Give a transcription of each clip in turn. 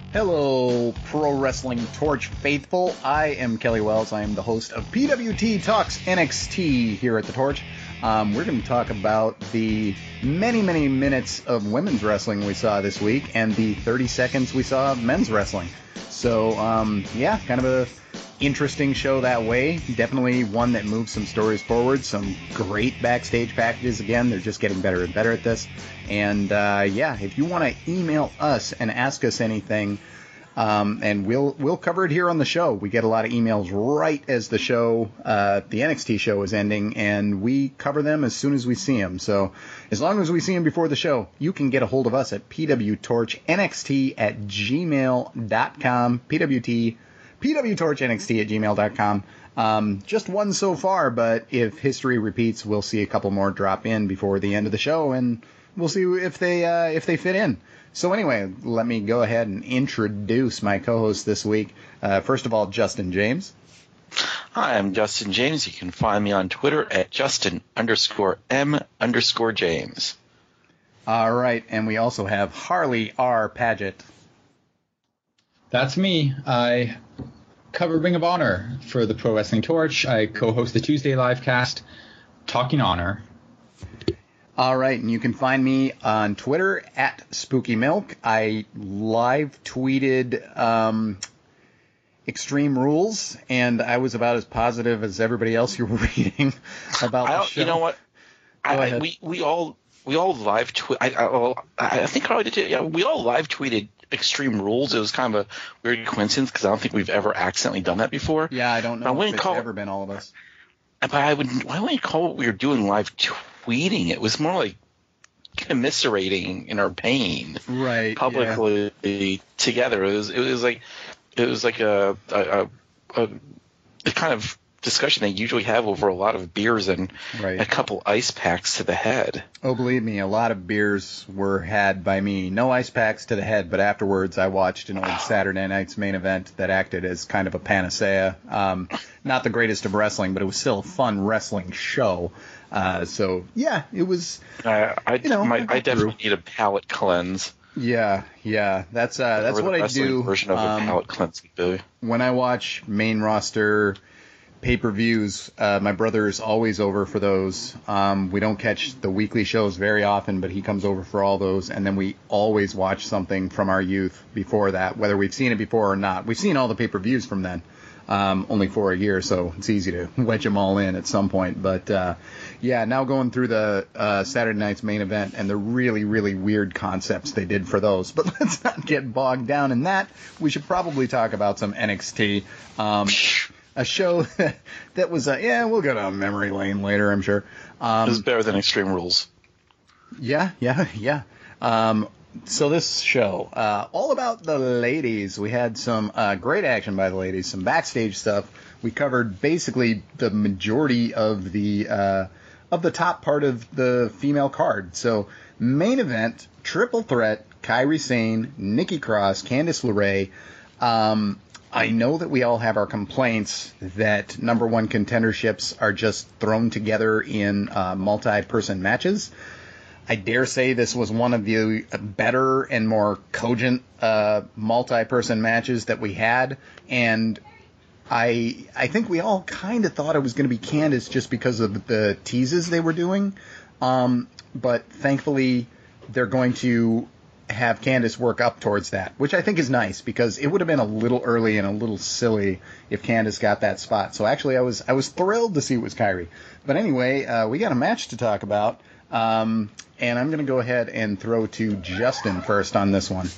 Hello, Pro Wrestling Torch faithful. I am Kelly Wells. I am the host of PWT Talks NXT here at the Torch. We're going to talk about the many minutes of women's wrestling we saw this week and the 30 seconds we saw of men's wrestling. So, kind of a interesting show that way. Definitely one that moves some stories forward. Some great backstage packages. Again, they're just getting better and better at this. And if you want to email us and ask us anything, and we'll cover it here on the show. We get a lot of emails right as the show, the NXT show is ending, and we cover them as soon as we see them. So as long as we see them before the show, you can get a hold of us at pwtorchnxt@gmail.com. pwtorchnxt@gmail.com. Just one so far, but if history repeats, we'll see a couple more drop in before the end of the show, and we'll see if they fit in. So anyway, let me go ahead and introduce my co-host this week. First of all, Justin James. Hi, I'm Justin James. You can find me on Twitter at Justin_M_James. All right, and we also have Harley R. Paget. That's me. I cover Ring of Honor for the Pro Wrestling Torch. I co-host the Tuesday live cast, Talking Honor. All right, and you can find me on Twitter at Spooky Milk. I live tweeted Extreme Rules, and I was about as positive as everybody else you were reading about the show. You know what? We all live tweet. I think Carly did too. Yeah, we all live tweeted Extreme Rules. It was kind of a weird coincidence because I don't think we've ever accidentally done that before. Yeah, I don't know if it's ever been all of us. But why wouldn't you call what we were doing live tweeting? It was more like commiserating in our pain, right? Publicly together. It was like a kind of discussion they usually have over a lot of beers and a couple ice packs to the head. Oh, believe me, a lot of beers were had by me. No ice packs to the head, but afterwards I watched an old Saturday Night's Main Event that acted as kind of a panacea. Not the greatest of wrestling, but it was still a fun wrestling show. So yeah, it was. I definitely need a palate cleanse. Yeah, that's what I do. Version of a palate cleanse when I watch main roster pay-per-views, my brother is always over for those. We don't catch the weekly shows very often, but he comes over for all those, and then we always watch something from our youth before that, whether we've seen it before or not. We've seen all the pay-per-views from then, only for a year, so it's easy to wedge them all in at some point. But now going through the Saturday Night's Main Event and the really, really weird concepts they did for those. But let's not get bogged down in that. We should probably talk about some NXT. A show that was, we'll go down memory lane later, I'm sure. It was better than Extreme Rules. Yeah. So this show, all about the ladies. We had some great action by the ladies, some backstage stuff. We covered basically the majority of the top part of the female card. So main event, triple threat, Kairi Sane, Nikki Cross, Candice LeRae. I know that we all have our complaints that number one contenderships are just thrown together in multi-person matches. I dare say this was one of the better and more cogent multi-person matches that we had, and I think we all kind of thought it was going to be Candice just because of the teases they were doing, but thankfully they're going to have Candice work up towards that, which I think is nice because it would have been a little early and a little silly if Candice got that spot. So actually I was thrilled to see it was Kairi. But anyway, we got a match to talk about, and I'm going to go ahead and throw to Justin first on this one.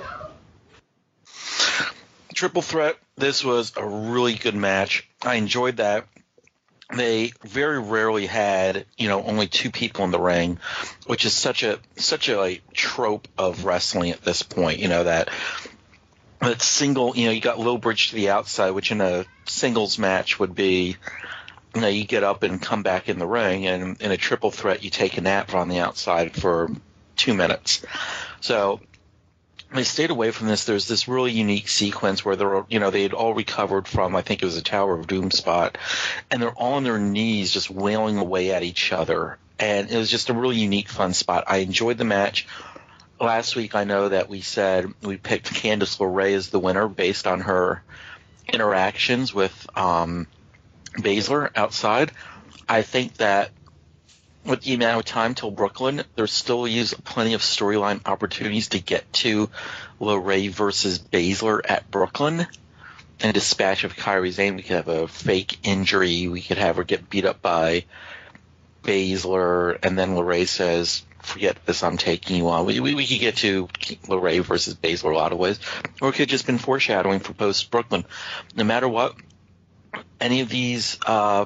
Triple threat. This was a really good match. I enjoyed that. They very rarely had, only two people in the ring, which is such a trope of wrestling at this point. That single, you got low bridge to the outside, which in a singles match would be, you get up and come back in the ring, and in a triple threat, you take a nap on the outside for 2 minutes. So they stayed away from this. There's this really unique sequence where they had all recovered from, I think it was a Tower of Doom spot, and they're all on their knees just wailing away at each other. And it was just a really unique, fun spot. I enjoyed the match. last week I know that we said we picked Candice LeRae as the winner based on her interactions with Baszler outside. I think that with the amount of time till Brooklyn, there's still plenty of storyline opportunities to get to LeRae versus Baszler at Brooklyn. And dispatch of Kairi Sane, we could have a fake injury. We could have her get beat up by Baszler, and then LeRae says, "Forget this, I'm taking you on." We could get to LeRae versus Baszler a lot of ways, or it could have just been foreshadowing for post Brooklyn. No matter what, any of these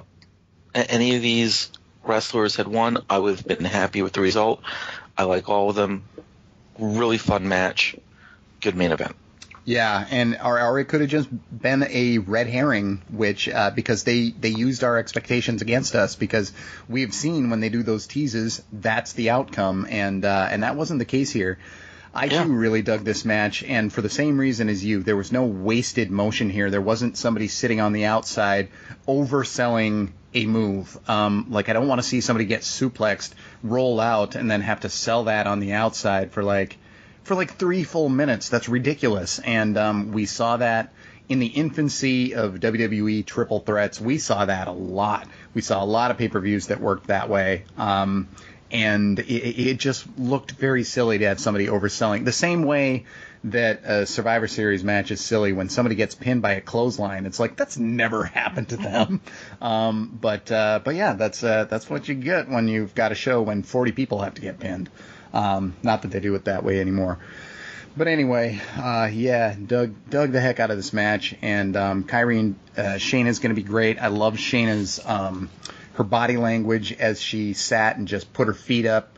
wrestlers had won, I would have been happy with the result. I like all of them. Really fun match. Good main event. Yeah, or it could have just been a red herring, which because they used our expectations against us, because we've seen when they do those teases, that's the outcome, and that wasn't the case here. I too really dug this match, and for the same reason as you, there was no wasted motion here. There wasn't somebody sitting on the outside overselling a move. Like, I don't want to see somebody get suplexed, roll out, and then have to sell that on the outside for like 3 full minutes. That's ridiculous. And we saw that in the infancy of WWE triple threats. We saw that a lot. We saw a lot of pay-per-views that worked that way. And it just looked very silly to have somebody overselling. The same way that a Survivor Series match is silly when somebody gets pinned by a clothesline. It's like, that's never happened to them. But yeah, that's what you get when you've got a show when 40 people have to get pinned. Not that they do it that way anymore. But anyway, dug the heck out of this match. And Kairi and Shayna's going to be great. I love Shayna's her body language as she sat and just put her feet up.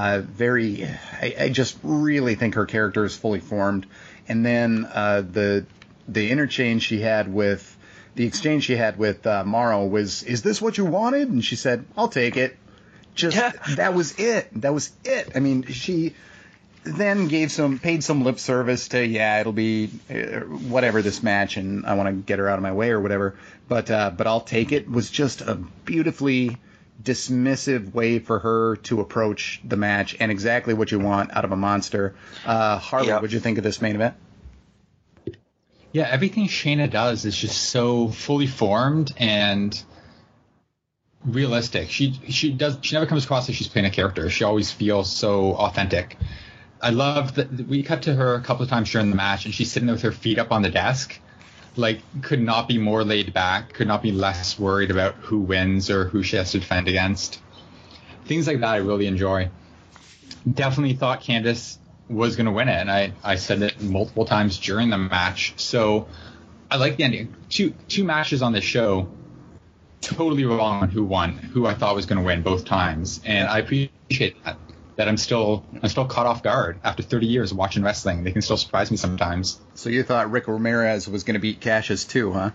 I just really think her character is fully formed. And then the exchange she had with Morrow was, "Is this what you wanted?" And she said, "I'll take it." That was it. I mean, she then paid some lip service to, it'll be whatever this match, and I want to get her out of my way or whatever. But I'll take it was just a beautifully dismissive way for her to approach the match, and exactly what you want out of a monster. Harley, what'd you think of this main event? Yeah, everything Shayna does is just so fully formed and realistic. She never comes across as she's playing a character. She always feels so authentic. I love that we cut to her a couple of times during the match, and she's sitting there with her feet up on the desk. Like, could not be more laid back, could not be less worried about who wins or who she has to defend against. Things like that I really enjoy. Definitely thought Candice was going to win it, and I said it multiple times during the match. So I like the ending. Two matches on this show, totally wrong on who won, who I thought was going to win both times. And I appreciate that I'm still caught off guard after 30 years of watching wrestling. They can still surprise me sometimes. So you thought Rick Ramirez was going to beat Cassius too, huh?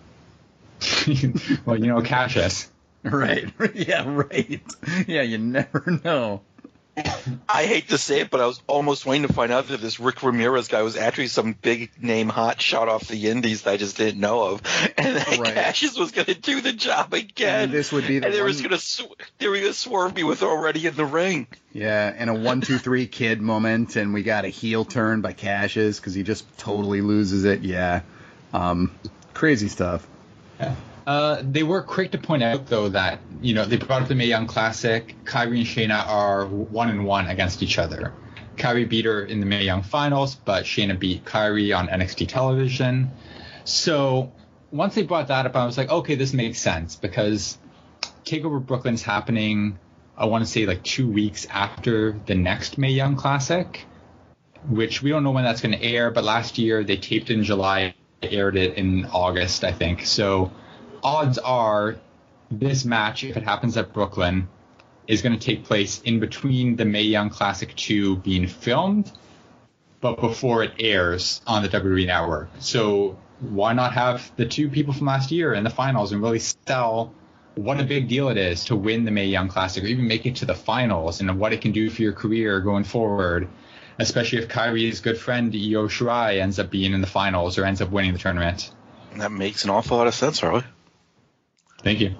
Well, Cassius. Right. Yeah, right. Yeah, you never know. I hate to say it, but I was almost waiting to find out that this Rick Ramirez guy was actually some big name hot shot off the indies that I just didn't know of, and that Cassius was going to do the job again. And this would be they were going to swerve me with already in the ring. Yeah, and a 1-2-3 kid moment, and we got a heel turn by Cassius because he just totally loses it. Yeah, crazy stuff. Yeah. They were quick to point out, though, that, they brought up the Mae Young Classic. Kairi and Shayna are 1-1 against each other. Kairi beat her in the Mae Young finals, but Shayna beat Kairi on NXT television. So once they brought that up, I was like, okay, this makes sense, because TakeOver Brooklyn's happening, I want to say, like 2 weeks after the next Mae Young Classic, which we don't know when that's going to air, but last year they taped it in July, aired it in August, I think. So odds are this match, if it happens at Brooklyn, is going to take place in between the Mae Young Classic 2 being filmed, but before it airs on the WWE Network. So why not have the two people from last year in the finals and really sell what a big deal it is to win the Mae Young Classic, or even make it to the finals, and what it can do for your career going forward, especially if Kairi's good friend Io Shirai ends up being in the finals or ends up winning the tournament. That makes an awful lot of sense, Harley. Thank you.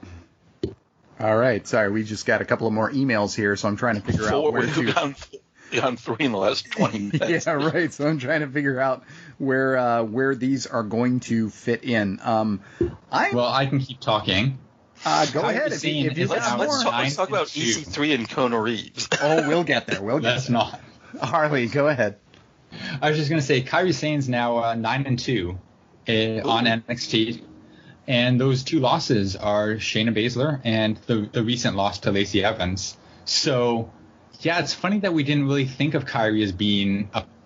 All right. Sorry, we just got a couple of more emails here, so I'm trying to figure out where to. on 3 in the last 20 minutes. Yeah, right. So I'm trying to figure out where these are going to fit in. I can keep talking. Go ahead if you got more. Let's talk about EC3 and Kona Reeves. Oh, we'll get there. Let's not. Harley, go ahead. I was just going to say, Kairi Sane's now 9-2 on NXT. And those 2 losses are Shayna Baszler and the recent loss to Lacey Evans. So, yeah, it's funny that we didn't really think of Kairi as being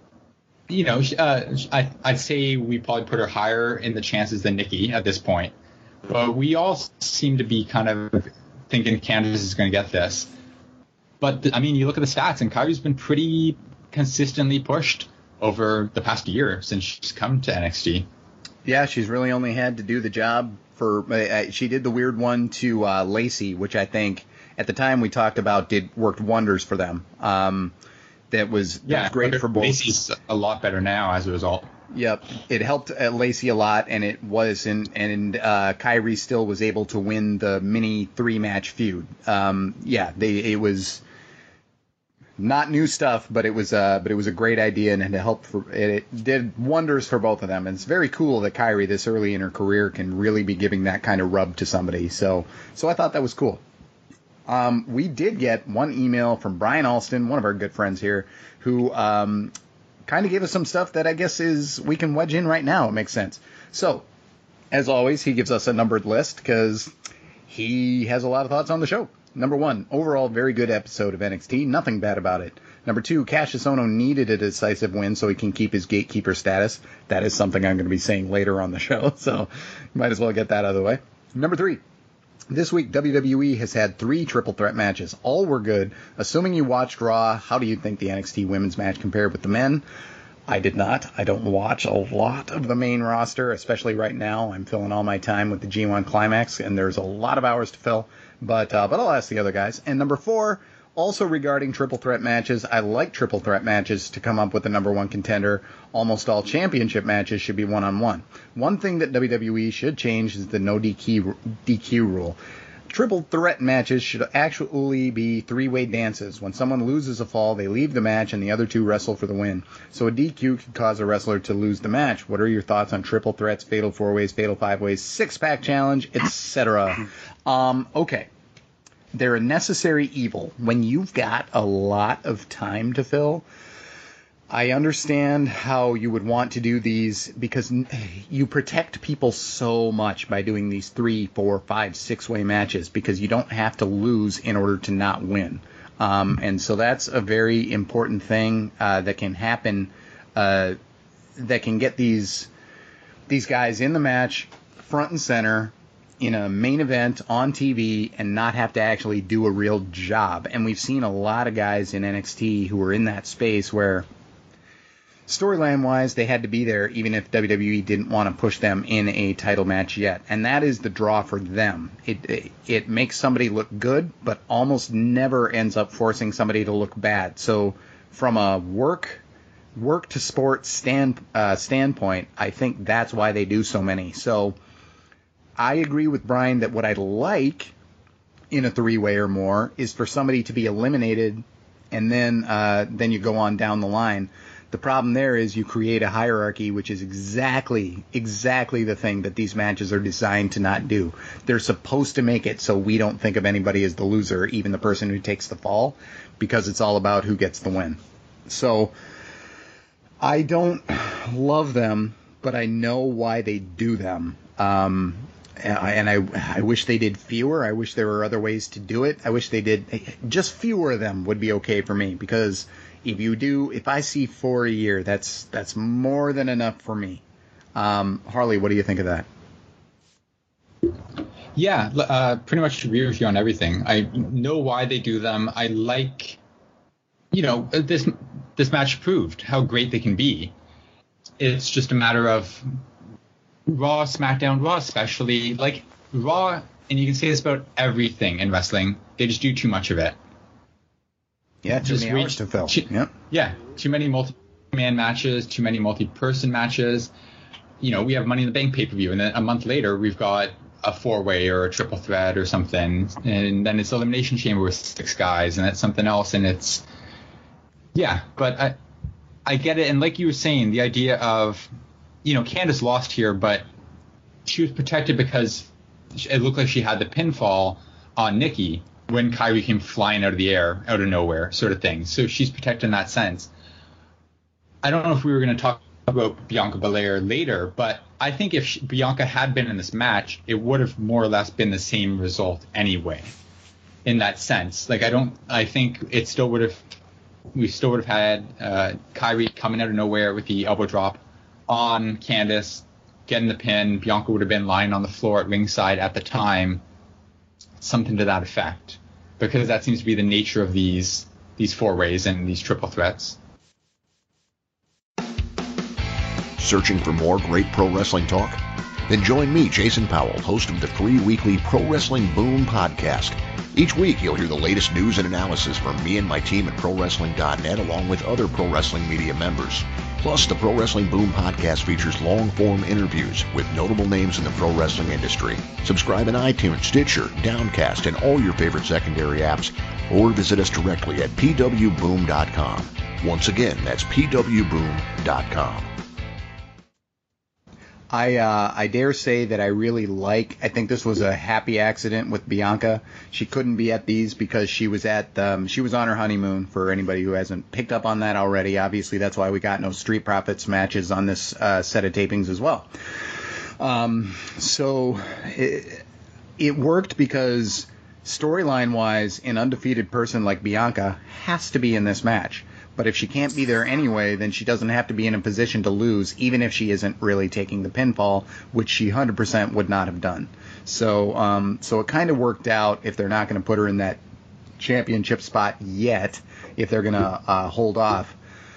I'd say we probably put her higher in the chances than Nikki at this point. But we all seem to be kind of thinking Candice is going to get this. But, you look at the stats, and Kairi's been pretty consistently pushed over the past year since she's come to NXT. Yeah, she's really only had to do the job for she did the weird one to Lacey, which I think at the time we talked about worked wonders for them. That was great for both. Lacey's a lot better now as a result. Yep, it helped Lacey a lot, and it was, and Kairi still was able to win the mini 3-match feud. It was not new stuff, but it was a great idea, and it did wonders for both of them. And it's very cool that Kairi this early in her career can really be giving that kind of rub to somebody. So I thought that was cool. We did get one email from Brian Alston, one of our good friends here, who kind of gave us some stuff that I guess we can wedge in right now. It makes sense. So, as always, he gives us a numbered list because he has a lot of thoughts on the show. Number 1, overall very good episode of NXT. Nothing bad about it. Number 2, Cassius Ohno needed a decisive win so he can keep his gatekeeper status. That is something I'm going to be saying later on the show, so might as well get that out of the way. Number 3, this week WWE has had 3 triple threat matches. All were good. Assuming you watched Raw, how do you think the NXT women's match compared with the men? I did not. I don't watch a lot of the main roster, especially right now. I'm filling all my time with the G1 Climax, and there's a lot of hours to fill. But I'll ask the other guys. And number 4, also regarding triple threat matches, I like triple threat matches to come up with the number 1 contender. Almost all championship matches should be one-on-one. One thing that WWE should change is the no DQ rule. Triple threat matches should actually be 3-way dances. When someone loses a fall, they leave the match and the other 2 wrestle for the win. So a DQ could cause a wrestler to lose the match. What are your thoughts on triple threats, fatal 4-ways, fatal 5-ways, 6-pack challenge, etc.? Okay. They're a necessary evil. When you've got a lot of time to fill, I understand how you would want to do these because you protect people so much by doing these 3, 4, 5, 6-way matches because you don't have to lose in order to not win. And so that's a very important thing that can happen, that can get these guys in the match front and center in a main event on TV and not have to actually do a real job. And we've seen a lot of guys in NXT who are in that space where storyline-wise, they had to be there even if WWE didn't want to push them in a title match yet. And that is the draw for them. It makes somebody look good, but almost never ends up forcing somebody to look bad. So from a work to sport standpoint, I think that's why they do so many. So I agree with Brian that what I'd like in a 3-way or more is for somebody to be eliminated and then you go on down the line. The problem there is you create a hierarchy, which is exactly the thing that these matches are designed to not do. They're supposed to make it so we don't think of anybody as the loser, even the person who takes the fall, because it's all about who gets the win. So I don't love them, but I know why they do them. And I wish they did fewer. I wish there were other ways to do it. I wish they did just fewer of them would be okay for me, because if I see 4 a year, that's more than enough for me. Harley, what do you think of that? Yeah, pretty much agree with you on everything. I know why they do them. I like, this match proved how great they can be. It's just a matter of Raw, SmackDown, Raw especially, like Raw, and you can say this about everything in wrestling, they just do too much of it. Yeah, too many hours to fill. Too many multi-man matches, too many multi-person matches. We have Money in the Bank pay-per-view, and then a month later we've got a 4-way or a triple threat or something, and then it's Elimination Chamber with 6 guys, and it's something else, and it's Yeah, but I get it. And like you were saying, the idea of, Candice lost here, but she was protected because it looked like she had the pinfall on Nikki when Kairi came flying out of the air, out of nowhere, sort of thing. So she's protected in that sense. I don't know if we were going to talk about Bianca Belair later, but I think if Bianca had been in this match, it would have more or less been the same result anyway, in that sense. I think it still would have, we still would have had Kairi coming out of nowhere with the elbow drop on Candice, getting the pin. Bianca would have been lying on the floor at ringside at the time, something to that effect, because that seems to be the nature of these four-ways and these triple threats. Searching for more great pro wrestling talk? Then join me, Jason Powell, host of the free weekly Pro Wrestling Boom podcast. Each week, you'll hear the latest news and analysis from me and my team at ProWrestling.net, along with other pro wrestling media members. Plus, the Pro Wrestling Boom podcast features long-form interviews with notable names in the pro wrestling industry. Subscribe in iTunes, Stitcher, Downcast, and all your favorite secondary apps, or visit us directly at pwboom.com. Once again, that's pwboom.com. I dare say that I think this was a happy accident with Bianca. She couldn't be at these because she was on her honeymoon, for anybody who hasn't picked up on that already. Obviously, that's why we got no Street Profits matches on this set of tapings as well. So it worked because storyline-wise, an undefeated person like Bianca has to be in this match. But if she can't be there anyway, then she doesn't have to be in a position to lose, even if she isn't really taking the pinfall, which she 100% would not have done. So it kind of worked out if they're not going to put her in that championship spot yet, if they're going to hold off.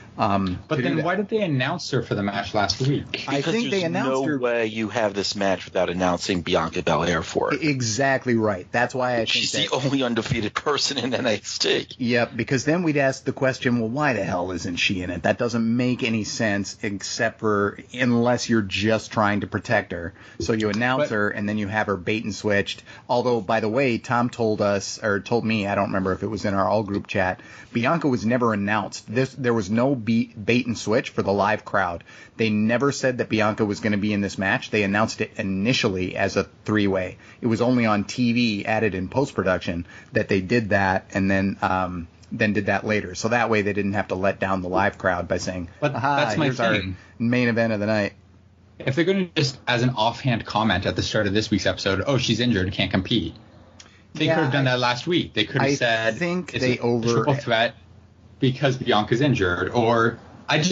But then why did they announce her for the match last week? Because I think they announced her. No way you have this match without announcing Bianca Belair for it. Exactly right. That's why I think she's the only undefeated person in NXT. Yep, because then we'd ask the question, well, why the hell isn't she in it? That doesn't make any sense, except for unless you're just trying to protect her. So you announce her, and then you have her bait and switched. Although, by the way, Tom told me, I don't remember if it was in our all group chat, Bianca was never announced. There was no bait and switch for the live crowd. They never said that Bianca was going to be in this match. They announced it initially as a three-way. It was only on TV, added in post-production, that they did that, and then did that later. So that way they didn't have to let down the live crowd by saying, but that's my here's thing. Our main event of the night. If they're going to just, as an offhand comment at the start of this week's episode, oh, she's injured and can't compete, they could have done that last week. They could have said, think it's they a triple threat because Bianca's injured. Or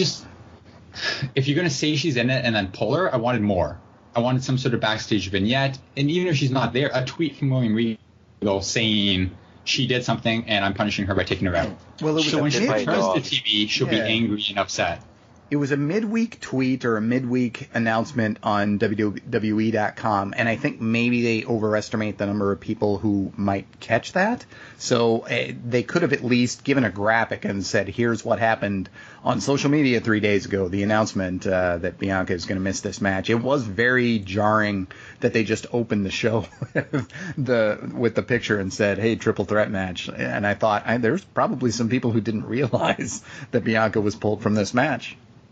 if you're going to say she's in it and then pull her, I wanted more. I wanted some sort of backstage vignette. And even if she's not there, a tweet from William Regal saying she did something and I'm punishing her by taking her out. Well, so when she returns to TV, she'll be angry and upset. It was a midweek tweet or a midweek announcement on WWE.com, and I think maybe they overestimate the number of people who might catch that. So they could have at least given a graphic and said, here's what happened on social media 3 days ago, the announcement that Bianca is going to miss this match. It was very jarring that they just opened the show with the picture and said, hey, triple threat match. And I thought, there's probably some people who didn't realize that Bianca was pulled from this match.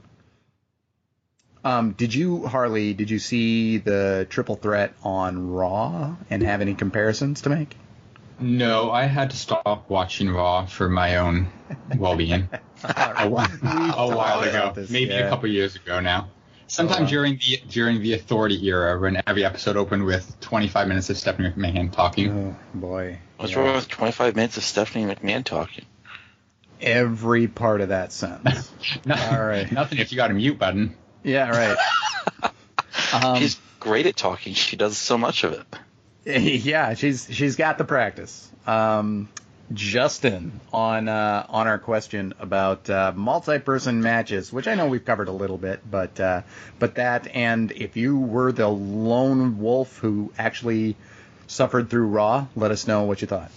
Did you see the triple threat on Raw and have any comparisons to make? No, I had to stop watching Raw for my own well-being a while ago, maybe a couple years ago now. Sometime during the Authority era, when every episode opened with 25 minutes of Stephanie McMahon talking. Oh boy, what's wrong with 25 minutes of Stephanie McMahon talking? Every part of that sentence. All right, nothing if you got a mute button. Yeah, right. She's great at talking. She does so much of it. Yeah, she's got the practice. Justin, on our question about multi-person matches, which I know we've covered a little bit, but that, and if you were the lone wolf who actually suffered through Raw, let us know what you thought.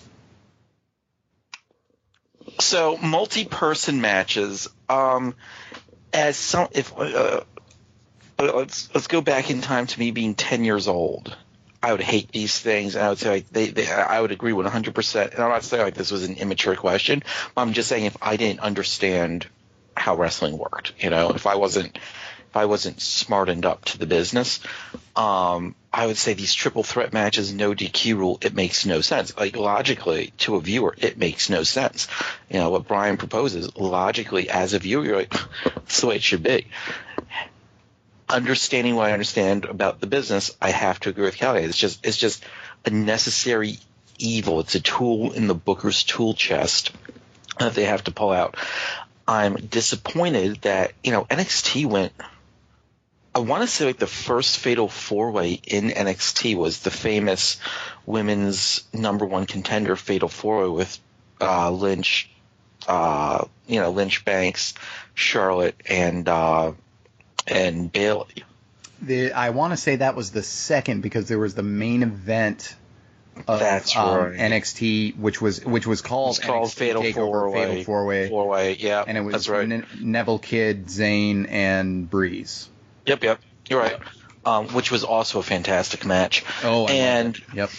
So multi-person matches, let's go back in time to me being 10 years old. I would hate these things, and I would say like I would agree 100%. And I'm not saying like this was an immature question, but I'm just saying if I didn't understand how wrestling worked, if I wasn't smartened up to the business, I would say these triple threat matches, no DQ rule, it makes no sense. Like logically, to a viewer, it makes no sense. What Brian proposes, logically, as a viewer, you're like, that's the way it should be. Understanding what I understand about the business, I have to agree with Kelly. It's just a necessary evil. It's a tool in the Booker's tool chest that they have to pull out. I'm disappointed that NXT went. I want to say like the first Fatal 4-Way in NXT was the famous women's number one contender Fatal 4-Way with Lynch, Lynch Banks, Charlotte, and Bayley. I want to say that was the second because there was the main event of That's right. NXT, which was called Fatal 4-Way. Fatal 4-Way, yeah. And it was that's right. Neville Kidd, Zayn, and Breeze. Yep, you're right. Which was also a fantastic match. Oh, yep.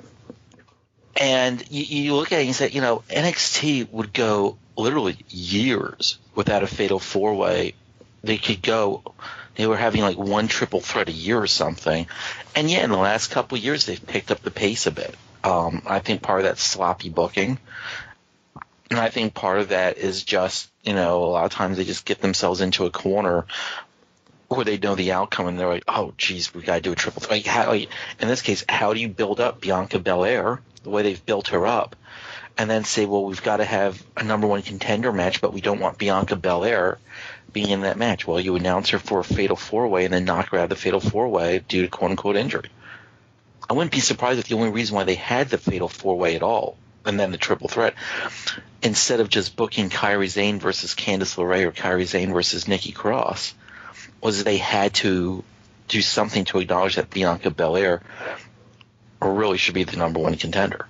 And you look at it and you say, NXT would go literally years without a Fatal 4-Way. They were having like one triple threat a year or something. And in the last couple of years, they've picked up the pace a bit. I think part of that's sloppy booking. And I think part of that is just, a lot of times they just get themselves into a corner where they know the outcome and they're like, oh, geez, we got to do a triple threat. In this case, how do you build up Bianca Belair the way they've built her up and then say, well, we've got to have a number one contender match, but we don't want Bianca Belair being in that match? Well, you announce her for a Fatal 4-Way and then knock her out of the Fatal 4-Way due to quote-unquote injury. I wouldn't be surprised if the only reason why they had the Fatal 4-Way at all and then the triple threat, instead of just booking Kairi Sane versus Candice LeRae or Kairi Sane versus Nikki Cross, was they had to do something to acknowledge that Bianca Belair really should be the number one contender.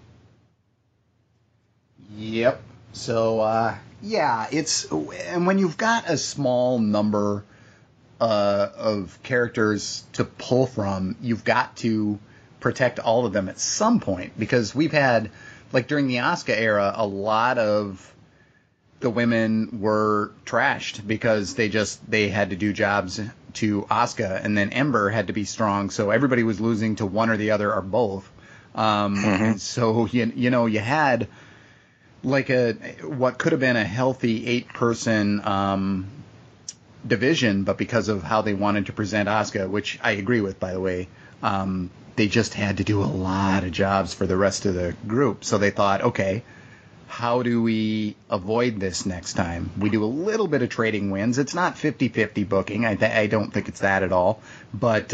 Yep. So, and when you've got a small number of characters to pull from, you've got to protect all of them at some point, because we've had, like during the Asuka era, a lot of the women were trashed because they had to do jobs to Asuka, and then Ember had to be strong, so everybody was losing to one or the other or both. And so you had like what could have been a healthy 8-person division, but because of how they wanted to present Asuka, which I agree with, by the way, they just had to do a lot of jobs for the rest of the group. So they thought, okay, how do we avoid this next time? We do a little bit of trading wins. It's not 50-50 booking. I don't think it's that at all. But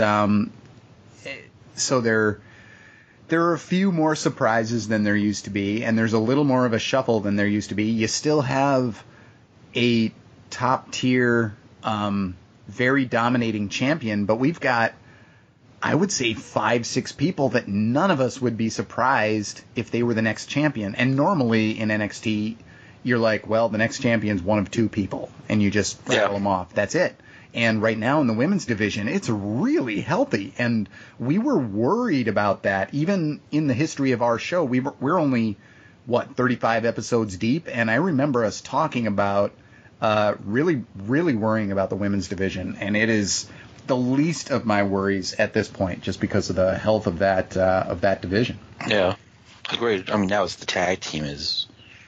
so there are a few more surprises than there used to be, and there's a little more of a shuffle than there used to be. You still have a top-tier, very dominating champion, but we've got, I would say, 5-6 people that none of us would be surprised if they were the next champion. And normally in NXT, you're like, well, the next champion's one of 2 people, and you just rattle them off. That's it. And right now in the women's division, it's really healthy, and we were worried about that. Even in the history of our show, we're only, 35 episodes deep, and I remember us talking about really, really worrying about the women's division, and it is the least of my worries at this point, just because of the health of that division. Yeah, agreed. I mean, now it's the tag team is.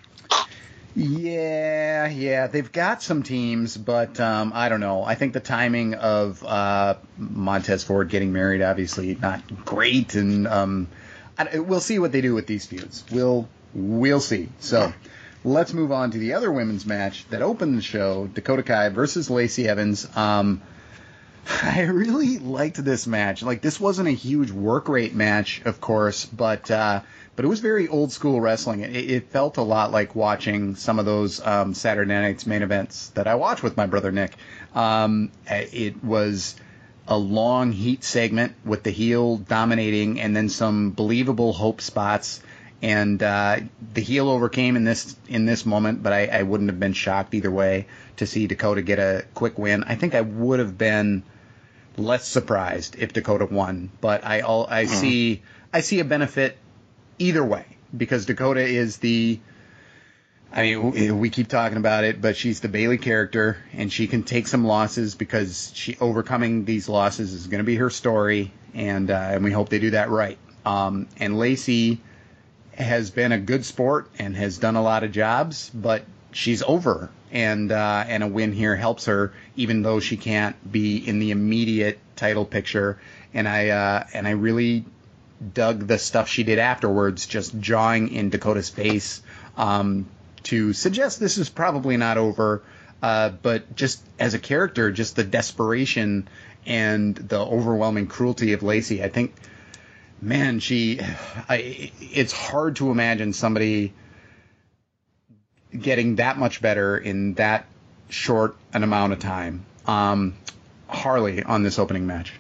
Yeah, they've got some teams, but I don't know. I think the timing of Montez Ford getting married, obviously not great, and we'll see what they do with these feuds. We'll see. So let's move on to the other women's match that opened the show: Dakota Kai versus Lacey Evans. I really liked this match. Like, this wasn't a huge work rate match, of course, but it was very old school wrestling. It felt a lot like watching some of those Saturday Night's main events that I watch with my brother Nick. It was a long heat segment with the heel dominating, and then some believable hope spots. And the heel overcame in this moment, but I wouldn't have been shocked either way to see Dakota get a quick win. I think I would have been less surprised if Dakota won, but I see a benefit either way, because Dakota is we keep talking about it, but she's the Bayley character, and she can take some losses because overcoming these losses is going to be her story, and we hope they do that right. And Lacey has been a good sport and has done a lot of jobs, but she's over, and a win here helps her, even though she can't be in the immediate title picture. And I really dug the stuff she did afterwards, just jawing in Dakota's face, to suggest this is probably not over, but just as a character, just the desperation and the overwhelming cruelty of Lacey. I think, man, it's hard to imagine somebody getting that much better in that short an amount of time. Harley, on this opening match.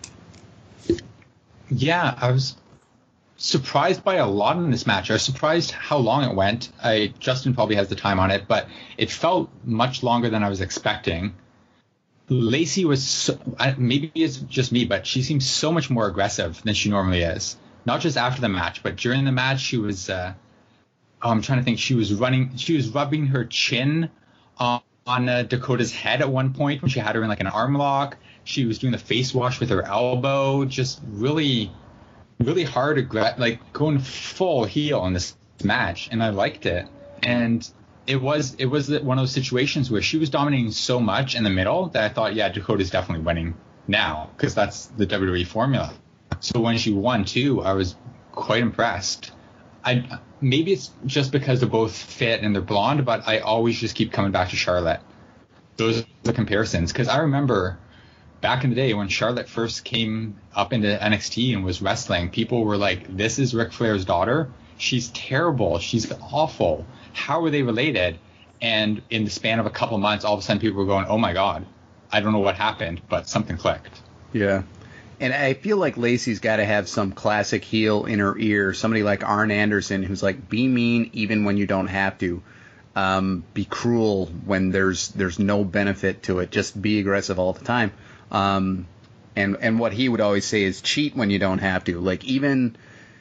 Yeah, I was surprised by a lot in this match. I was surprised how long it went. Justin probably has the time on it, but it felt much longer than I was expecting. Lacey was maybe it's just me, but she seems so much more aggressive than she normally is. Not just after the match, but during the match, she was. I'm trying to think. She was rubbing her chin on Dakota's head at one point when she had her in like an arm lock. She was doing the face wash with her elbow. Just really hard, like going full heel in this match, and I liked it. And it was one of those situations where she was dominating so much in the middle that I thought, yeah, Dakota's definitely winning now, because that's the WWE formula. So when she won too, I was quite impressed. Maybe it's just because they're both fit and they're blonde, but I always just keep coming back to Charlotte. Those are the comparisons, because I remember back in the day when Charlotte first came up into NXT and was wrestling, people were like, this is Ric Flair's daughter. She's terrible. She's awful. How are they related? And in the span of a couple months, all of a sudden people were going, oh my God, I don't know what happened, but something clicked. Yeah. And I feel like Lacey's got to have some classic heel in her ear, somebody like Arn Anderson, who's like, be mean even when you don't have to. Be cruel when there's no benefit to it. Just be aggressive all the time. And what he would always say is cheat when you don't have to. Like, even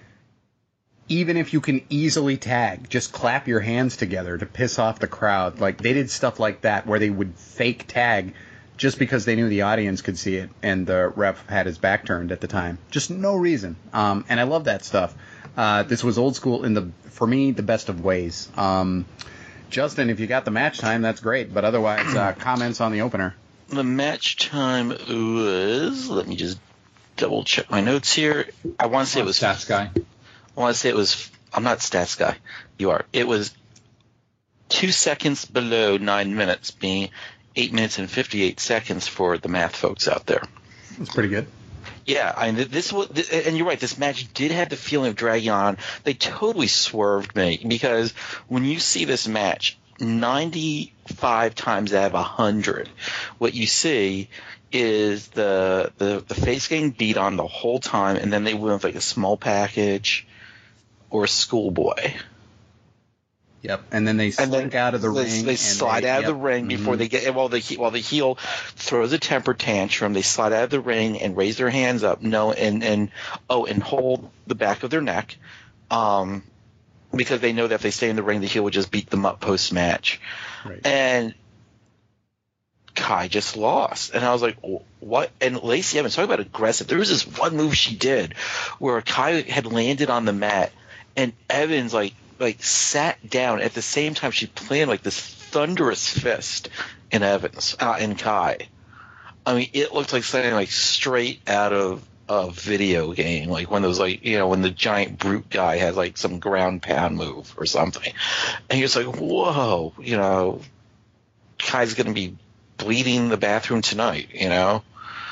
if you can easily tag, just clap your hands together to piss off the crowd. Like, they did stuff like that where they would fake tag just because they knew the audience could see it and the ref had his back turned at the time. Just no reason. And I love that stuff. This was old school for me, the best of ways. Justin, if you got the match time, that's great. But otherwise, comments on the opener. The match time was, let me just double check my notes here. I want to say it was Stats Guy. I want to say it was, I'm not Stats Guy. You are. It was 2 seconds below 9 minutes, being 8 minutes and 58 seconds for the math folks out there. That's pretty good. Yeah, and you're right. This match did have the feeling of dragging on. They totally swerved me, because when you see this match, 95 times out of 100, what you see is the face getting beat on the whole time, and then they went with like a small package or a schoolboy. Yep, and then they slink out of the ring. They slide out of the ring before they get while the heel throws a temper tantrum. They slide out of the ring and raise their hands up, and hold the back of their neck, because they know that if they stay in the ring, the heel would just beat them up post match. Right. And Kai just lost, and I was like, what? And Lacey Evans, talk about aggressive. There was this one move she did where Kai had landed on the mat, and Evans like sat down at the same time she planted like this thunderous fist in Evans, in Kai. I mean, it looked like something like straight out of a video game, like one of those, like, when the giant brute guy has like some ground pound move or something. And you're just like, whoa, Kai's going to be bleeding the bathroom tonight, Yeah.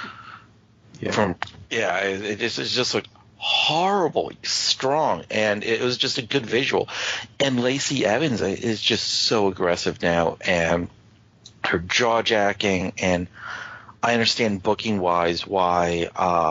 It just looked horribly strong, and it was just a good visual. And Lacey Evans is just so aggressive now, and her jaw jacking, and I understand booking wise why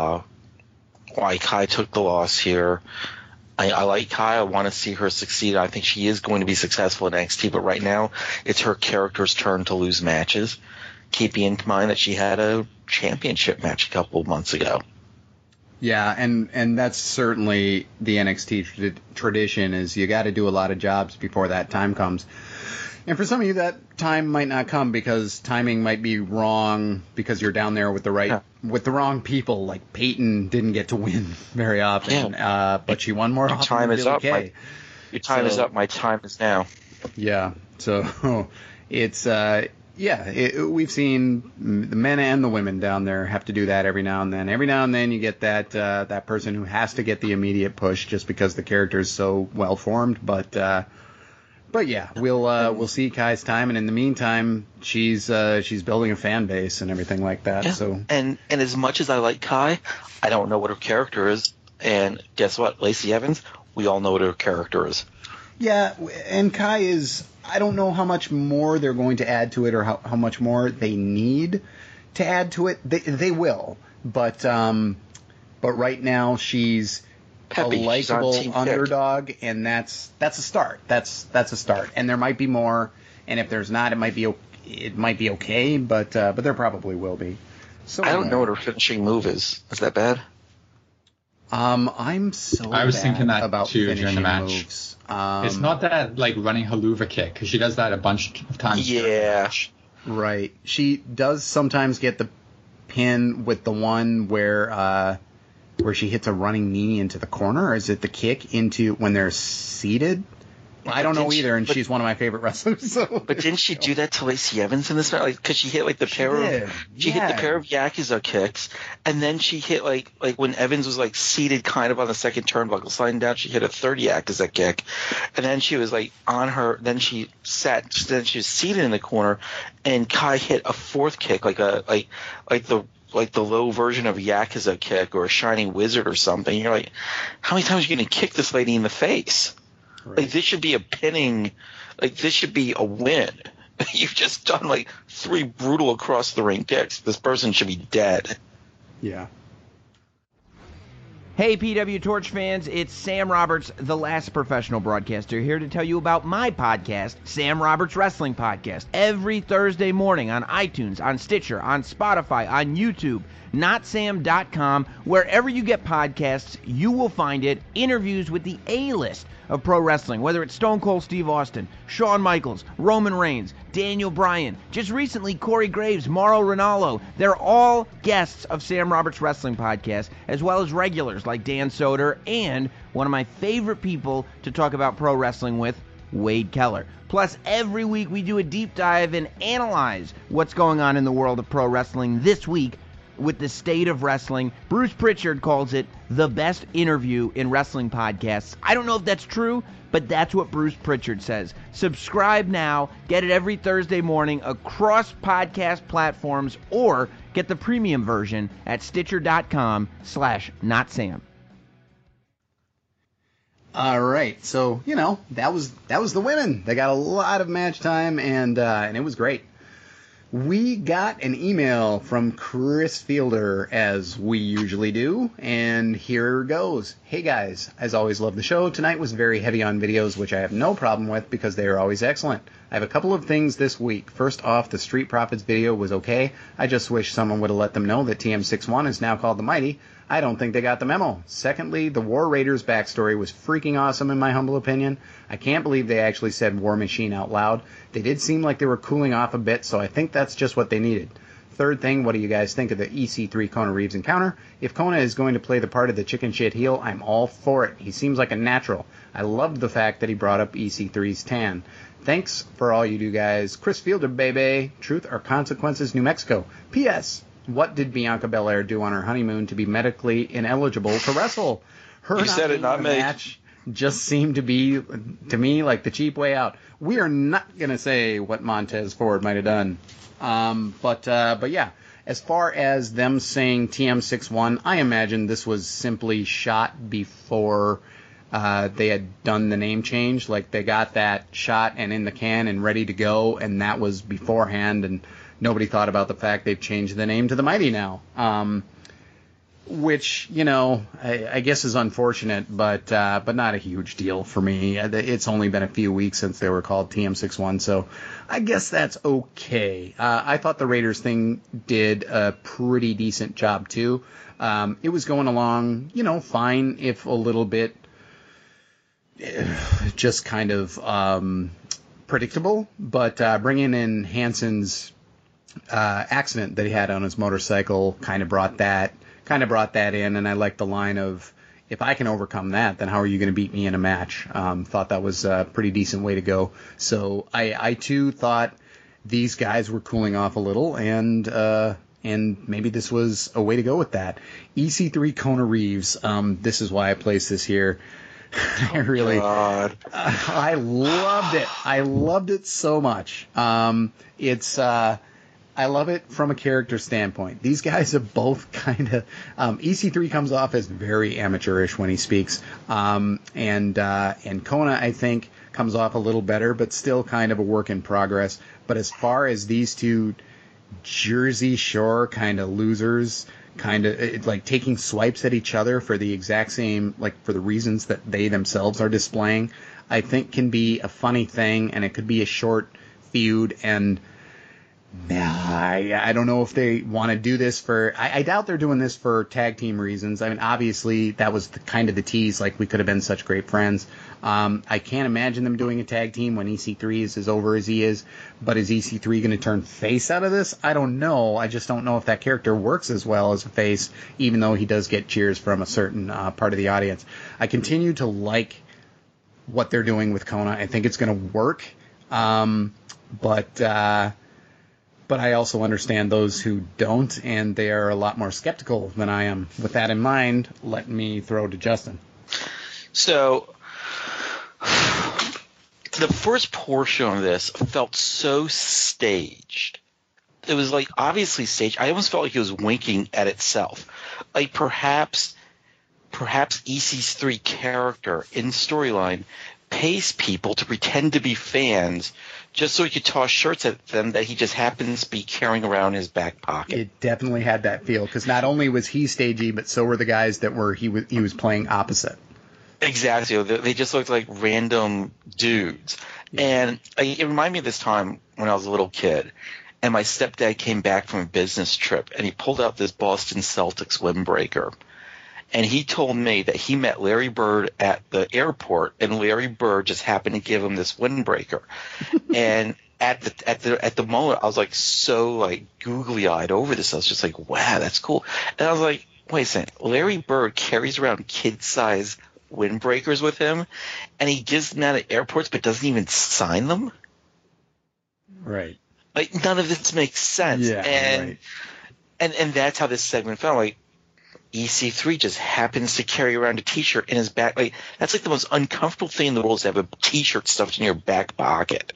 Kai took the loss here. I like Kai. I want to see her succeed. I think she is going to be successful in NXT, but right now it's her character's turn to lose matches. keeping in mind that she had a championship match a couple of months ago. Yeah, and that's certainly the NXT tradition is you got to do a lot of jobs before that time comes. And for some of you, that time might not come because timing might be wrong because you're down there with the wrong people. Like Peyton didn't get to win very often, but she won more often. Time than is Billie up. Kay. Your time is up. My time is now. Yeah. So it's we've seen the men and the women down there have to do that every now and then. Every now and then you get that person who has to get the immediate push just because the character is so well formed. But yeah, we'll see Kai's time, and in the meantime, she's building a fan base and everything like that. Yeah. So and as much as I like Kai, I don't know what her character is. And guess what, Lacey Evans, we all know what her character is. Yeah, and Kai is. I don't know how much more they're going to add to it, or how much more they need to add to it. They will, but right now she's Peppy. a likable underdog, and that's a start. That's a start. And there might be more, and if there's not, it might be okay, but there probably will be. So I don't know what her finishing move is. Is that bad? I'm so. I was bad thinking that about too during the match. Moves. It's not that like running haluva kick because she does that a bunch of times. Yeah. Right. She does sometimes get the pin with the one where she hits a running knee into the corner, or is it the kick into when they're seated? I don't know either, and she's one of my favorite wrestlers. So. But didn't she do that to Lacey Evans in this match? Like, because she hit like the pair of hit the pair of Yakuza kicks, and then she hit like when Evans was like seated kind of on the second turnbuckle, sliding down. She hit a third Yakuza kick, and then she was like on her. Then she sat. Then she was seated in the corner, and Kai hit a fourth kick, like the low version of a Yakuza kick or a Shining Wizard or something. You're like, how many times are you going to kick this lady in the face? Right. Like, this should be a pinning. Like, this should be a win. You've just done, like, 3 brutal across-the-ring kicks. This person should be dead. Yeah. Hey, PW Torch fans, it's Sam Roberts, the last professional broadcaster, here to tell you about my podcast, Sam Roberts Wrestling Podcast. Every Thursday morning on iTunes, on Stitcher, on Spotify, on YouTube, notsam.com, wherever you get podcasts, you will find it. Interviews with the A-list of pro wrestling, whether it's Stone Cold Steve Austin, Shawn Michaels, Roman Reigns, Daniel Bryan, just recently Corey Graves, Mauro Ranallo. They're all guests of Sam Roberts Wrestling Podcast, as well as regulars like Dan Soder and one of my favorite people to talk about pro wrestling with, Wade Keller. Plus, every week we do a deep dive and analyze what's going on in the world of pro wrestling this week with the state of wrestling. Bruce Pritchard calls it the best interview in wrestling podcasts. I don't know if that's true, but that's what Bruce Pritchard says. Subscribe now. Get it every Thursday morning across podcast platforms, or get the premium version at Stitcher.com/NotSam. All right, so that was the women. They got a lot of match time, and it was great. We got an email from Chris Fielder, as we usually do, and here goes. Hey guys, as always, love the show. Tonight was very heavy on videos, which I have no problem with because they are always excellent. I have a couple of things this week. First off, the Street Profits video was okay. I just wish someone would have let them know that TM61 is now called the Mighty. I don't think they got the memo. Secondly, the War Raiders backstory was freaking awesome in my humble opinion. I can't believe they actually said War Machine out loud. They did seem like they were cooling off a bit, so I think that's just what they needed. Third thing, what do you guys think of the EC3 Kona Reeves encounter? If Kona is going to play the part of the chicken shit heel, I'm all for it. He seems like a natural. I loved the fact that he brought up EC3's tan. Thanks for all you do, guys. Chris Fielder, baby. Truth or Consequences, New Mexico. P.S. What did Bianca Belair do on her honeymoon to be medically ineligible to wrestle? Her you said it, not me. Match just seemed to be, to me, like the cheap way out. We are not going to say what Montez Ford might have done. But yeah, as far as them saying TM61, I imagine this was simply shot before they had done the name change. Like, they got that shot and in the can and ready to go, and that was beforehand, and nobody thought about the fact they've changed the name to the Mighty now. which, I guess is unfortunate, but not a huge deal for me. It's only been a few weeks since they were called TM61, so I guess that's okay. I thought the Raiders thing did a pretty decent job, too. It was going along, fine, if a little bit just kind of predictable, but bringing in Hansen's accident that he had on his motorcycle kind of brought that in, and I liked the line of, if I can overcome that, then how are you going to beat me in a match? Thought that was a pretty decent way to go. So I too thought these guys were cooling off a little, and maybe this was a way to go with that. EC3 Kona Reeves, this is why I placed this here. I really, I loved it. I loved it so much. I love it from a character standpoint. These guys are both kind of EC3 comes off as very amateurish when he speaks, and Kona, I think, comes off a little better, but still kind of a work in progress. But as far as these two Jersey Shore kind of losers, kind of like taking swipes at each other for the exact same, like for the reasons that they themselves are displaying, I think can be a funny thing, and it could be a short feud. And I don't know if they want to do this for. I doubt they're doing this for tag team reasons. I mean, obviously that was kind of the tease. Like, we could have been such great friends. I can't imagine them doing a tag team when EC3 is as over as he is. But is EC3 going to turn face out of this? I don't know. I just don't know if that character works as well as a face, even though he does get cheers from a certain part of the audience. I continue to like what they're doing with Kona. I think it's going to work. But I also understand those who don't, and they are a lot more skeptical than I am. With that in mind, let me throw to Justin. So, the first portion of this felt so staged. It was like obviously staged. I almost felt like it was winking at itself. Like perhaps EC3 character in storyline pays people to pretend to be fans just so he could toss shirts at them that he just happens to be carrying around in his back pocket. It definitely had that feel, because not only was he stagey, but so were the guys that he was playing opposite. Exactly. They just looked like random dudes. Yeah. And it reminded me of this time when I was a little kid, and my stepdad came back from a business trip, and he pulled out this Boston Celtics windbreaker. And he told me that he met Larry Bird at the airport, and Larry Bird just happened to give him this windbreaker. And at the moment, I was like so like googly eyed over this. I was just like, wow, that's cool. And I was like, wait a second, Larry Bird carries around kid size windbreakers with him, and he gives them out at airports, but doesn't even sign them. Right. Like, none of this makes sense. Yeah. And right. and that's how this segment felt. Like, EC3 just happens to carry around a T-shirt in his back. Like, that's like the most uncomfortable thing in the world, is to have a T-shirt stuffed in your back pocket.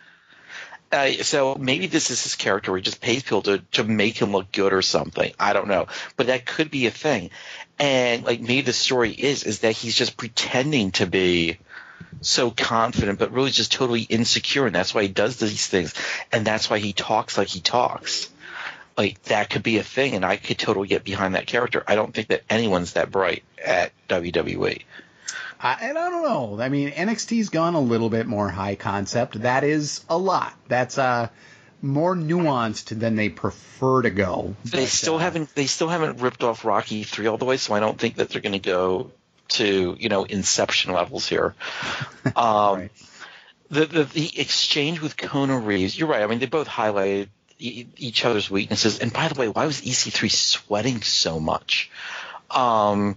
So maybe this is his character where he just pays people to make him look good or something. I don't know. But that could be a thing. And like maybe the story is that he's just pretending to be so confident, but really just totally insecure. And that's why he does these things. And that's why he talks like he talks. Like, that could be a thing, and I could totally get behind that character. I don't think that anyone's that bright at WWE. I don't know. I mean, NXT's gone a little bit more high concept. That is a lot. That's more nuanced than they prefer to go. They still haven't ripped off Rocky III all the way, so I don't think that they're going to go to Inception levels here. Right. The exchange with Kona Reeves, you're right. I mean, they both highlighted each other's weaknesses. And by the way, why was EC3 sweating so much? I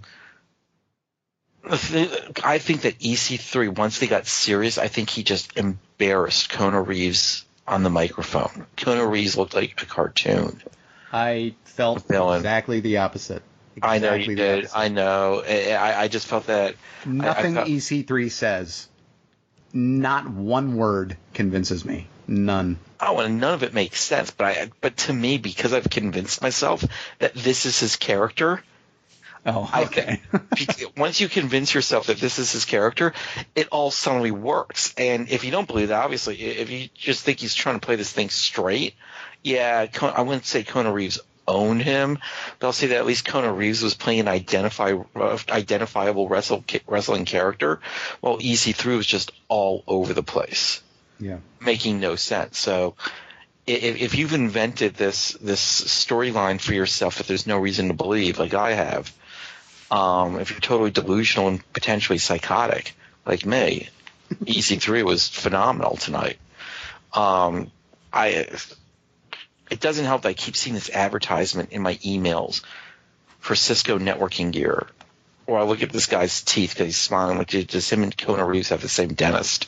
think that EC3, once they got serious, I think he just embarrassed Kona Reeves on the microphone. Kona Reeves looked like a cartoon. I felt exactly the opposite. I know you did. I know. I just felt that. Nothing EC3 says, not one word convinces me. None. Oh, and none of it makes sense. But to me, because I've convinced myself that this is his character. Oh, okay. Once you convince yourself that this is his character, it all suddenly works. And if you don't believe that, obviously, if you just think he's trying to play this thing straight, yeah, I wouldn't say Kona Reeves own him, but I'll say that at least Kona Reeves was playing an identifiable wrestling character, while EC3 was just all over the place. Yeah. Making no sense. So if you've invented this storyline for yourself that there's no reason to believe, like I have, if you're totally delusional and potentially psychotic, like me, EC3 was phenomenal tonight. It doesn't help that I keep seeing this advertisement in my emails for Cisco networking gear, or I look at this guy's teeth because he's smiling. Like, does him and Kona Reeves have the same dentist?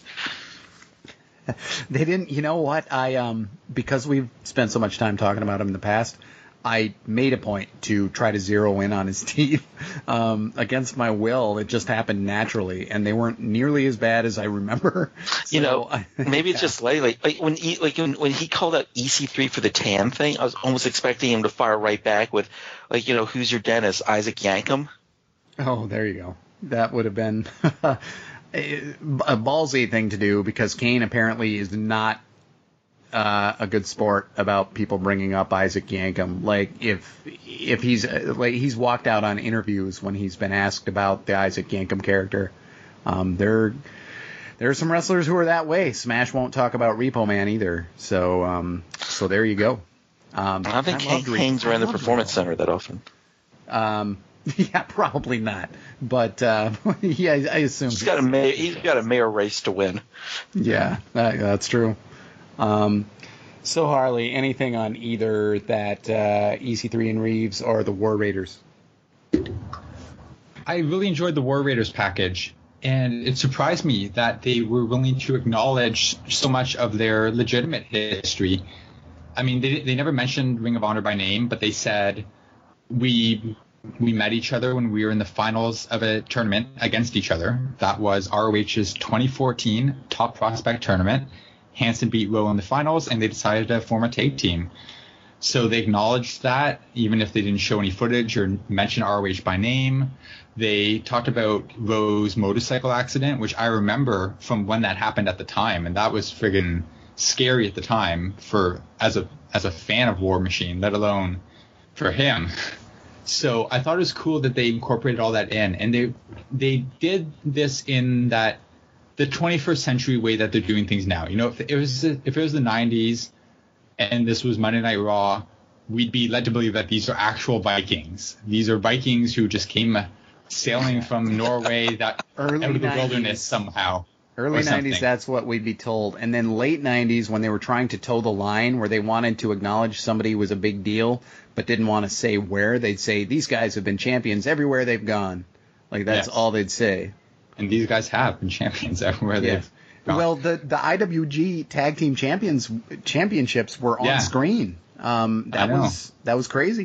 They didn't. You know what? Because we've spent so much time talking about him in the past, I made a point to try to zero in on his teeth. Against my will, it just happened naturally, and they weren't nearly as bad as I remember. So, maybe it's just lately. Like when he called out EC3 for the tan thing, I was almost expecting him to fire right back with, like, who's your dentist, Isaac Yankem? Oh, there you go. That would have been a ballsy thing to do, because Kane apparently is not a good sport about people bringing up Isaac Yankem. Like, if he's he's walked out on interviews when he's been asked about the Isaac Yankem character. There are some wrestlers who are that way. Smash won't talk about Repo Man either. So there you go. I don't think Kane's around the Performance Center that often. Yeah, probably not. But yeah, I assume he's got a mayor race to win. Yeah, that's true. So Harley, anything on either that EC3 and Reeves or the War Raiders? I really enjoyed the War Raiders package, and it surprised me that they were willing to acknowledge so much of their legitimate history. I mean, they never mentioned Ring of Honor by name, but they said we met each other when we were in the finals of a tournament against each other. That was ROH's 2014 Top Prospect Tournament. Hanson beat Rowe in the finals, and they decided to form a tag team. So they acknowledged that, even if they didn't show any footage or mention ROH by name. They talked about Rowe's motorcycle accident, which I remember from when that happened at the time, and that was friggin' scary at the time as a fan of War Machine, let alone for him. So I thought it was cool that they incorporated all that in, and they did this in that the 21st century way that they're doing things now. If it was the 90s and this was Monday Night Raw, we'd be led to believe that these are actual Vikings. These are Vikings who just came sailing from Norway out of the wilderness somehow. Early 90s, that's what we'd be told. And then late 90s, when they were trying to toe the line, where they wanted to acknowledge somebody was a big deal, but didn't want to say where, they'd say, these guys have been champions everywhere they've gone. Like, that's all they'd say. And these guys have been champions everywhere they've gone. Well, the IWG Tag Team Championships were on screen. That was crazy.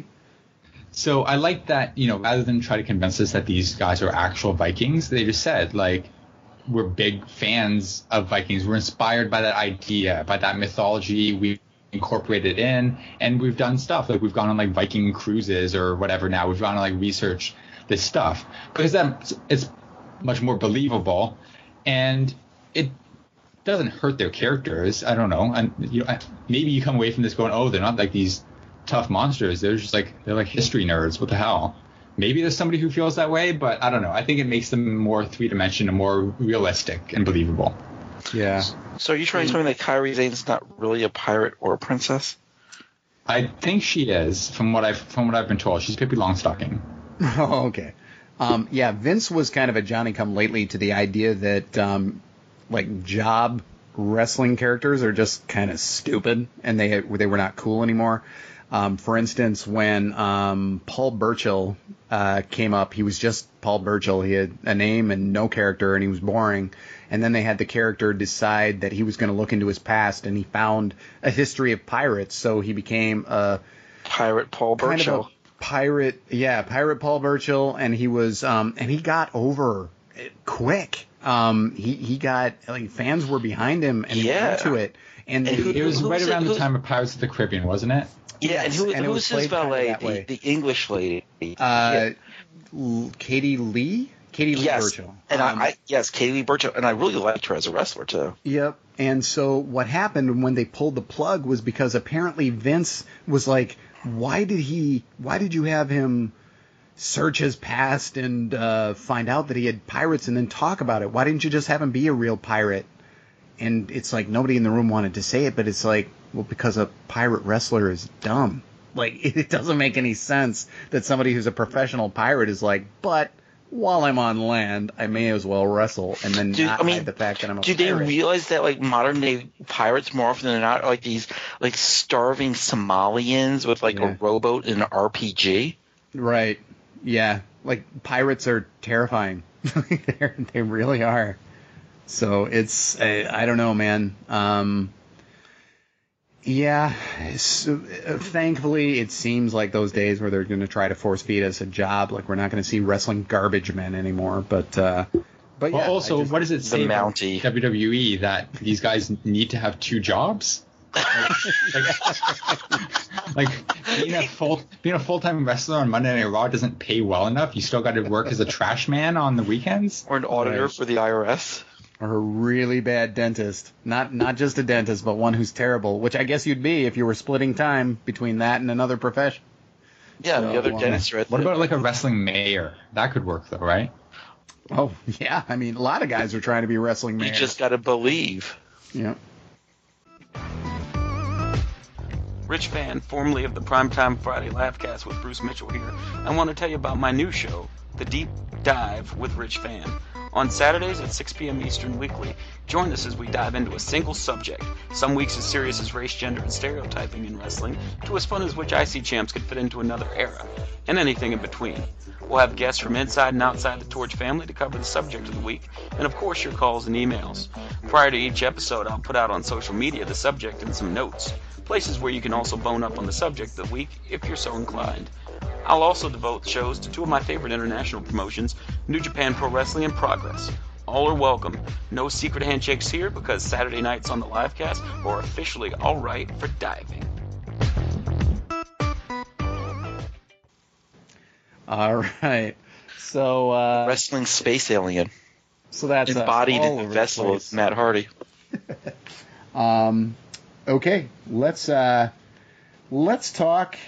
So I like that, rather than try to convince us that these guys are actual Vikings, they just said, like, we're big fans of Vikings. We're inspired by that idea, by that mythology. We incorporated in, and we've done stuff. Like, we've gone on, like, Viking cruises or whatever now. We've gone on, like, research this stuff. Because it's much more believable, and it doesn't hurt their characters. I don't know. And maybe you come away from this going, oh, they're not like these tough monsters. They're like history nerds. What the hell? Maybe there's somebody who feels that way, but I don't know. I think it makes them more three-dimensional, more realistic and believable. Yeah. So are you trying to tell me that Kairi Sane's not really a pirate or a princess? I think she is, from what I've been told. She's Pippi Longstocking. Oh, okay. Yeah, Vince was kind of a Johnny-come-lately to the idea that job wrestling characters are just kind of stupid, and they were not cool anymore. For instance, when Paul Burchill came up, he was just Paul Burchill. He had a name and no character, and he was boring. And then they had the character decide that he was going to look into his past, and he found a history of pirates, so he became a pirate Paul Burchill. Pirate Paul Burchill, and he was and he got over quick. He got, like, fans were behind him, and he went to it. And it was right around the time of Pirates of the Caribbean, wasn't it? Yeah, and who was his valet, the English lady? Katie Lee Burchill. And Katie Lee Burchill, and I really liked her as a wrestler too. Yep. And so what happened when they pulled the plug was because apparently Vince was like, why did you have him search his past and find out that he had pirates and then talk about it? Why didn't you just have him be a real pirate? And it's like nobody in the room wanted to say it, but it's like, well, because a pirate wrestler is dumb. Like, it doesn't make any sense that somebody who's a professional pirate is like, but while I'm on land, I may as well wrestle and then hide the fact that I'm a pirate. Do they realize that, like, modern-day pirates more often than not are like these, like, starving Somalians with, like, a rowboat and an RPG? Right. Yeah. Like, pirates are terrifying. They really are. So it's, I don't know, man. Thankfully, it seems like those days where they're going to try to force feed us a job, like we're not going to see wrestling garbage men anymore. But yeah. Well, also, what does it say about WWE that these guys need to have 2 jobs? Like being a full-time wrestler on Monday Night Raw doesn't pay well enough. You still got to work as a trash man on the weekends, or an auditor for the IRS. Or a really bad dentist. Not just a dentist, but one who's terrible, which I guess you'd be if you were splitting time between that and another profession. Yeah, the other dentist. What about like a wrestling mayor? That could work though, right? Oh, yeah. I mean, a lot of guys are trying to be wrestling mayors. You just got to believe. Yeah. Rich Fan, formerly of the Primetime Friday Laughcast with Bruce Mitchell here. I want to tell you about my new show, The Deep Dive with Rich Fan. On Saturdays at 6 p.m. Eastern weekly, join us as we dive into a single subject. Some weeks as serious as race, gender, and stereotyping in wrestling, to as fun as which IC champs could fit into another era, and anything in between. We'll have guests from inside and outside the Torch family to cover the subject of the week, and of course your calls and emails. Prior to each episode, I'll put out on social media the subject and some notes, places where you can also bone up on the subject of the week if you're so inclined. I'll also devote shows to 2 of my favorite international promotions, New Japan Pro Wrestling and Progress. All are welcome. No secret handshakes here because Saturday nights on the livecast are officially all right for diving. All right. So wrestling space alien. So that's embodied in the vessel of Matt Hardy. Okay, let's talk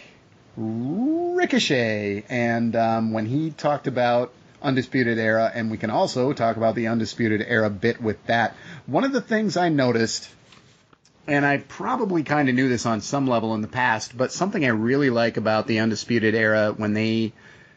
Ricochet, and when he talked about Undisputed Era, and we can also talk about the Undisputed Era bit with that. One of the things I noticed, and I probably kind of knew this on some level in the past, but something I really like about the Undisputed Era when they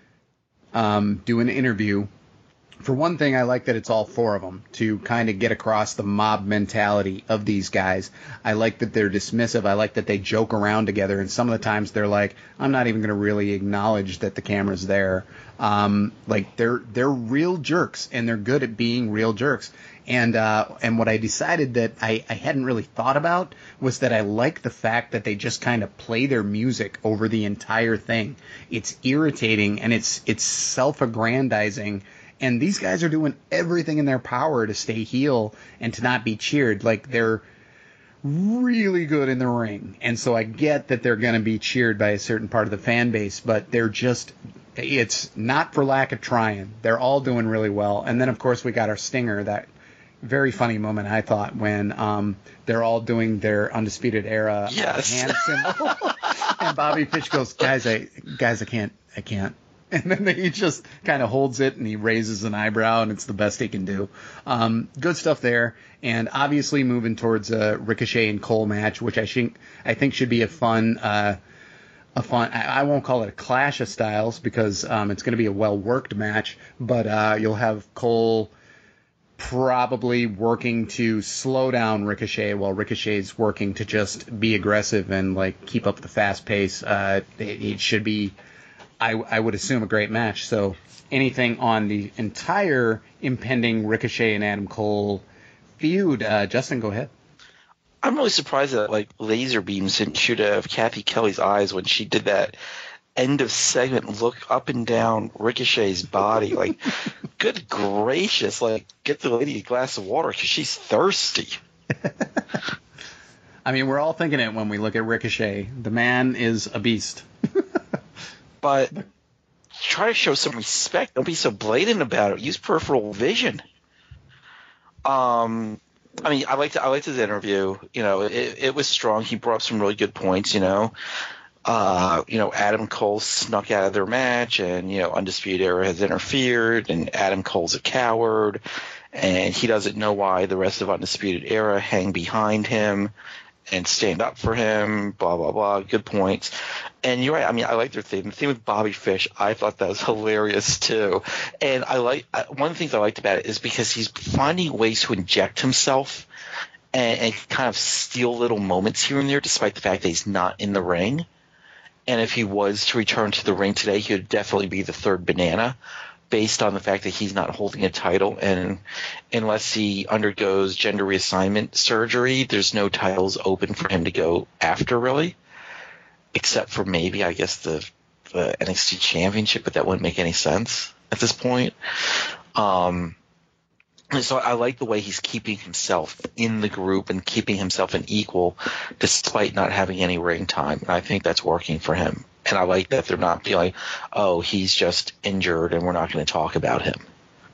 do an interview, for one thing, I like that it's all 4 of them to kind of get across the mob mentality of these guys. I like that they're dismissive. I like that they joke around together, and some of the times they're like, I'm not even going to really acknowledge that the camera's there. Like they're real jerks, and they're good at being real jerks. And what I decided that I hadn't really thought about was that I like the fact that they just kind of play their music over the entire thing. It's irritating, and it's self-aggrandizing. And these guys are doing everything in their power to stay heel and to not be cheered. Like, they're really good in the ring. And so I get that they're going to be cheered by a certain part of the fan base, but they're just, it's not for lack of trying. They're all doing really well. And then, of course, we got our stinger, that very funny moment, I thought, when they're all doing their Undisputed Era hand symbol. And Bobby Fish goes, guys, I can't. And then he just kind of holds it and he raises an eyebrow, and it's the best he can do. Good stuff there. And obviously moving towards a Ricochet and Cole match, which I think should be a fun, I won't call it a clash of styles because it's going to be a well-worked match, but you'll have Cole probably working to slow down Ricochet while Ricochet's working to just be aggressive and like keep up the fast pace. It should be, I would assume, a great match. So anything on the entire impending Ricochet and Adam Cole feud, Justin, go ahead. I'm really surprised that like laser beams didn't shoot out of Kathy Kelly's eyes when she did that end of segment look up and down Ricochet's body. Like, good gracious, like, get the lady a glass of water because she's thirsty. I mean, we're all thinking it when we look at Ricochet. The man is a beast. But try to show some respect. Don't be so blatant about it. Use peripheral vision. I mean, I liked his interview. You know, it was strong. He brought up some really good points. You know, Adam Cole snuck out of their match, and Undisputed Era has interfered, and Adam Cole's a coward, and he doesn't know why the rest of Undisputed Era hang behind him and stand up for him, blah, blah, blah. Good points. And you're right. I mean, I like their theme. The theme with Bobby Fish, I thought that was hilarious too. And one of the things I liked about it is because he's finding ways to inject himself and kind of steal little moments here and there, despite the fact that he's not in the ring. And if he was to return to the ring today, he would definitely be the third banana, based on the fact that he's not holding a title, and unless he undergoes gender reassignment surgery, there's no titles open for him to go after, really, except for maybe, I guess, the NXT Championship, but that wouldn't make any sense at this point. So I like the way he's keeping himself in the group and keeping himself an equal despite not having any ring time. And I think that's working for him. And I like that they're not feeling, oh, he's just injured and we're not going to talk about him.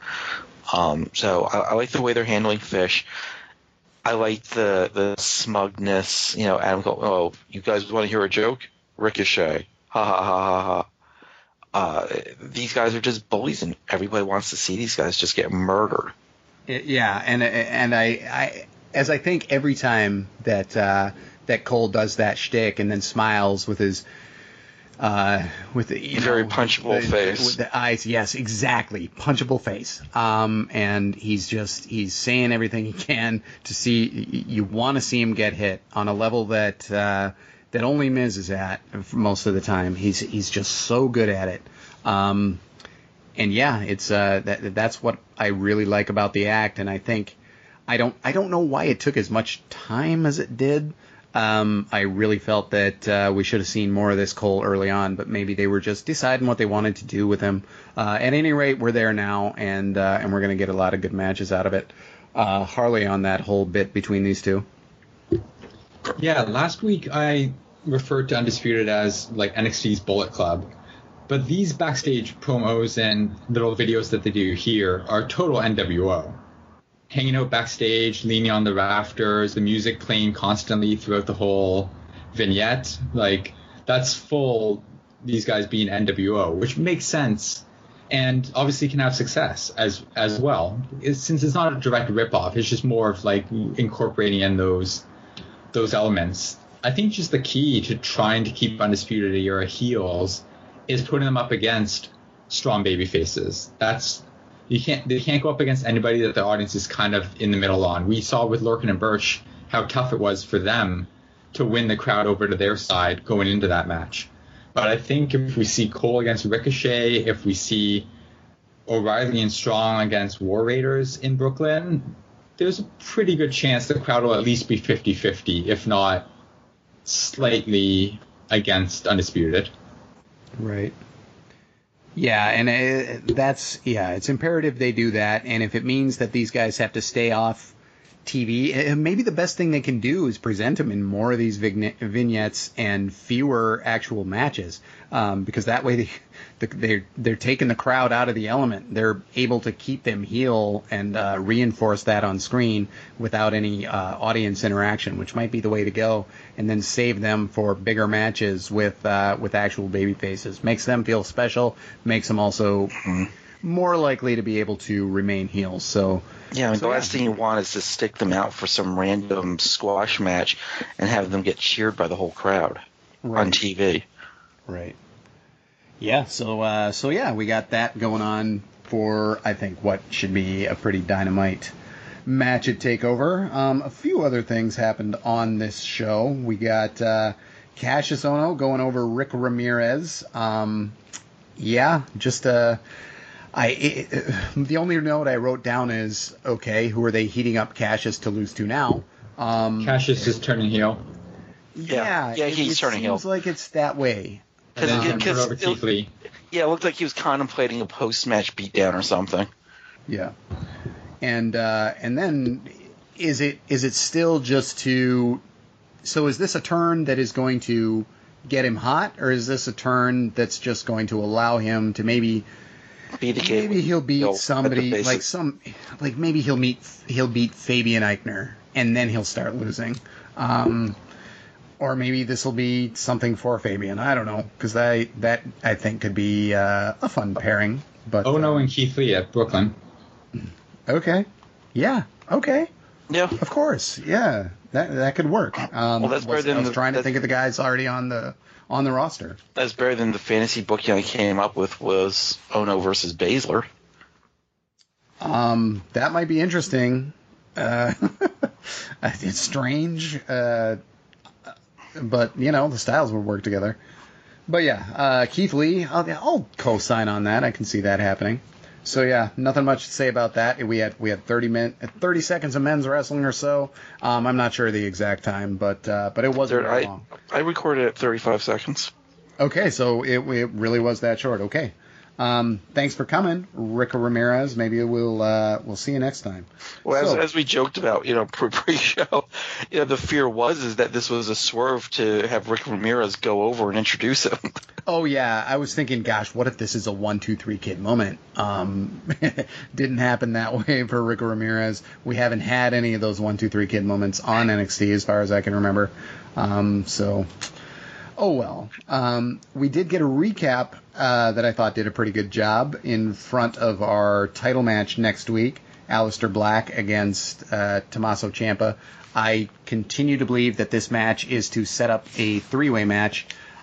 So I like the way they're handling Fish. I like the smugness. Adam Cole, oh, you guys want to hear a joke? Ricochet. Ha, ha, ha, ha, ha. These guys are just bullies, and everybody wants to see these guys just get murdered. Yeah, and I as I think every time that Cole does that shtick and then smiles with his with the very punchable face with the eyes, yes, exactly, punchable face. And he's saying everything he can to see. You want to see him get hit on a level that only Miz is at most of the time. He's just so good at it. And yeah, it's that's what I really like about the act, and I think I don't know why it took as much time as it did. I really felt that we should have seen more of this Cole early on, but maybe they were just deciding what they wanted to do with him. At any rate, we're there now, and we're going to get a lot of good matches out of it. Harley, on that whole bit between these two. Yeah, last week I referred to Undisputed as like NXT's Bullet Club. But these backstage promos and little videos that they do here are total NWO. Hanging out backstage, leaning on the rafters, the music playing constantly throughout the whole vignette. Like, that's full these guys being NWO, which makes sense and obviously can have success as well. Since it's not a direct ripoff, it's just more of like incorporating in those elements. I think just the key to trying to keep Undisputed Era heels is putting them up against strong baby faces. They can't go up against anybody that the audience is kind of in the middle on. We saw with Lorcan and Burch how tough it was for them to win the crowd over to their side going into that match. But I think if we see Cole against Ricochet, if we see O'Reilly and Strong against War Raiders in Brooklyn, there's a pretty good chance the crowd will at least be 50-50, if not slightly against Undisputed. Right. Yeah, and it's imperative they do that. And if it means that these guys have to stay off TV, maybe the best thing they can do is present them in more of these vignettes and fewer actual matches, because that way they're taking the crowd out of the element. They're able to keep them heel and reinforce that on screen without any audience interaction, which might be the way to go, and then save them for bigger matches with actual baby faces. Makes them feel special, makes them also more likely to be able to remain heels. So yeah, the last thing you want is to stick them out for some random squash match and have them get cheered by the whole crowd on TV. Right. Yeah, so yeah, we got that going on for, I think, what should be a pretty dynamite match at TakeOver. A few other things happened on this show. We got Cassius Ohno going over Rick Ramirez. The only note I wrote down is, okay, who are they heating up Cassius to lose to now? Cassius is turning heel. Yeah, he's turning heel. It seems like it's that way. Because it looked like he was contemplating a post-match beatdown or something. Yeah, and then is it still just to? So is this a turn that is going to get him hot, or is this a turn that's just going to allow him to maybe he'll beat somebody maybe he'll beat Fabian Eichner and then he'll start losing. Or maybe this will be something for Fabian. I don't know, because that I think could be a fun pairing. But Ono and Keith Lee at Brooklyn. Okay. Yeah. Okay. Yeah. Of course. Yeah. That could work. That's better than I was trying to think of the guys already on the roster. That's better than the fantasy booking I came up with was Ono versus Baszler. That might be interesting. It's strange, but the styles would work together. But yeah, Keith Lee, I'll co-sign on that. I can see that happening. So yeah, nothing much to say about that. We had 30 seconds of men's wrestling or so. I'm not sure the exact time, but it wasn't very long. I recorded at 35 seconds. Okay, so it really was that short. Okay. Thanks for coming, Rick Ramirez. Maybe we'll see you next time. Well, as we joked about, pre-show, the fear is that this was a swerve to have Rick Ramirez go over and introduce him. Oh yeah, I was thinking, gosh, what if this is a 1-2-3 Kid moment? Didn't happen that way for Rick Ramirez. We haven't had any of those 1-2-3 Kid moments on NXT as far as I can remember. Oh well. We did get a recap that I thought did a pretty good job in front of our title match next week, Aleister Black against Tommaso Ciampa. I continue to believe that this match is to set up a three-way match,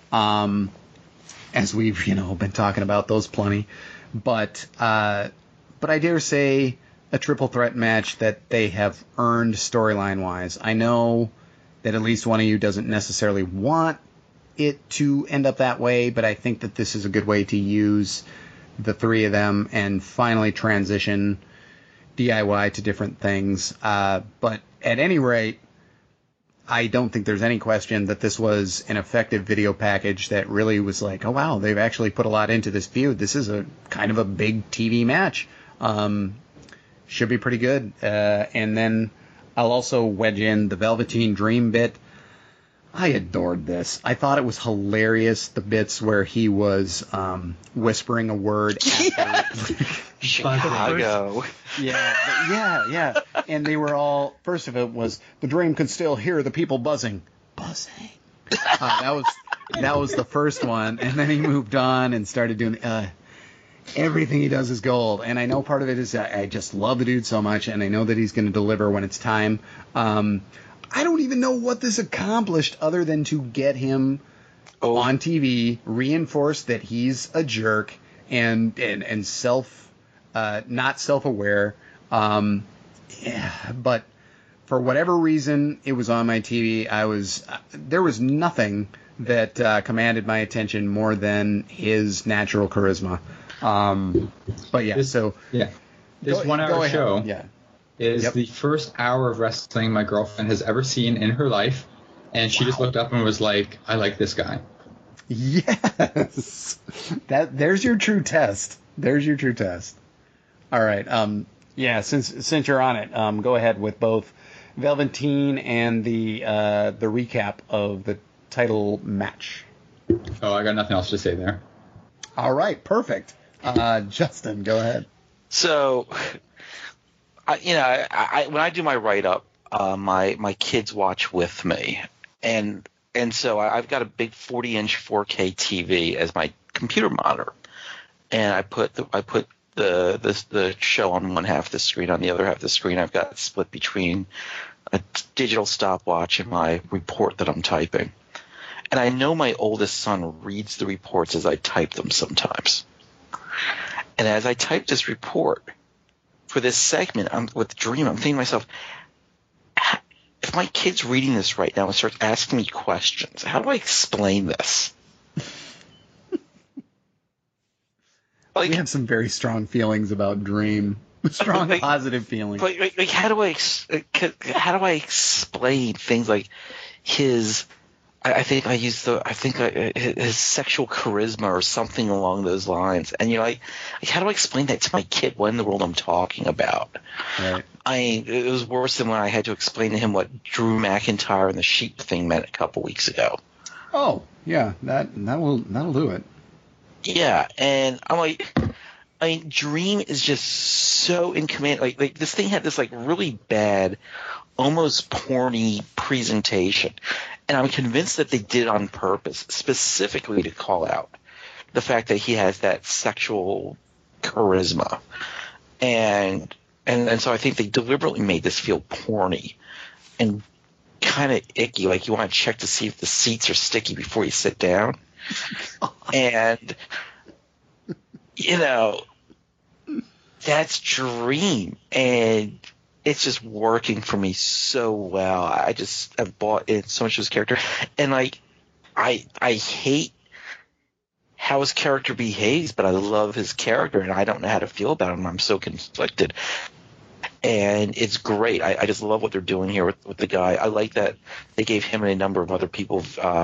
as we've been talking about those plenty. But I dare say a triple threat match that they have earned storyline-wise. I know that at least one of you doesn't necessarily want it to end up that way, but I think that this is a good way to use the three of them and finally transition DIY to different things. But at any rate, I don't think there's any question that this was an effective video package that really was like, oh wow, they've actually put a lot into this feud. This is a kind of a big TV match. Should be pretty good. And then I'll also wedge in the Velveteen Dream bit. I adored this. I thought it was hilarious, the bits where he was whispering a word after Chicago. Yeah. And they were all, first of it was, the Dream could still hear the people buzzing. That was the first one. And then he moved on and started doing everything he does is gold. And I know part of it is I just love the dude so much, and I know that he's going to deliver when it's time. I don't even know what this accomplished other than to get him on TV, reinforce that he's a jerk and not self-aware. But for whatever reason, it was on my TV. There was nothing that commanded my attention more than his natural charisma. But yeah, this 1 hour show. Yeah. Is the first hour of wrestling my girlfriend has ever seen in her life, and she just looked up and was like, I like this guy. Yes. There's your true test. All right. Since you're on it, go ahead with both Velveteen and the recap of the title match. Oh, I got nothing else to say there. All right, perfect. Justin, go ahead. So, when I do my write-up, my kids watch with me, and so I've got a big 40-inch 4K TV as my computer monitor, and I put the show on one half of the screen. On the other half of the screen, I've got it split between a digital stopwatch and my report that I'm typing. And I know my oldest son reads the reports as I type them sometimes. And as I type this report for this segment with Dream, I'm thinking to myself, if my kid's reading this right now and starts asking me questions, how do I explain this? We have some very strong feelings about Dream. Strong positive feelings. Like how do I explain things like his? I think his sexual charisma or something along those lines. And how do I explain that to my kid? What in the world I'm talking about? Right. It was worse than when I had to explain to him what Drew McIntyre and the sheep thing meant a couple weeks ago. Oh yeah, that'll do it. Yeah, and I'm like, Dream is just so in command. Like this thing had this really bad, almost porny presentation, And I'm convinced that they did it on purpose, specifically to call out the fact that he has that sexual charisma. And so I think they deliberately made this feel porny and kind of icky, like you want to check to see if the seats are sticky before you sit down. And, you know, that's Dream. And it's just working for me so well. I've bought in so much of his character. And, like, I hate how his character behaves, but I love his character, and I don't know how to feel about him. I'm so conflicted. And it's great. I just love what they're doing here with the guy. I like that they gave him and a number of other people,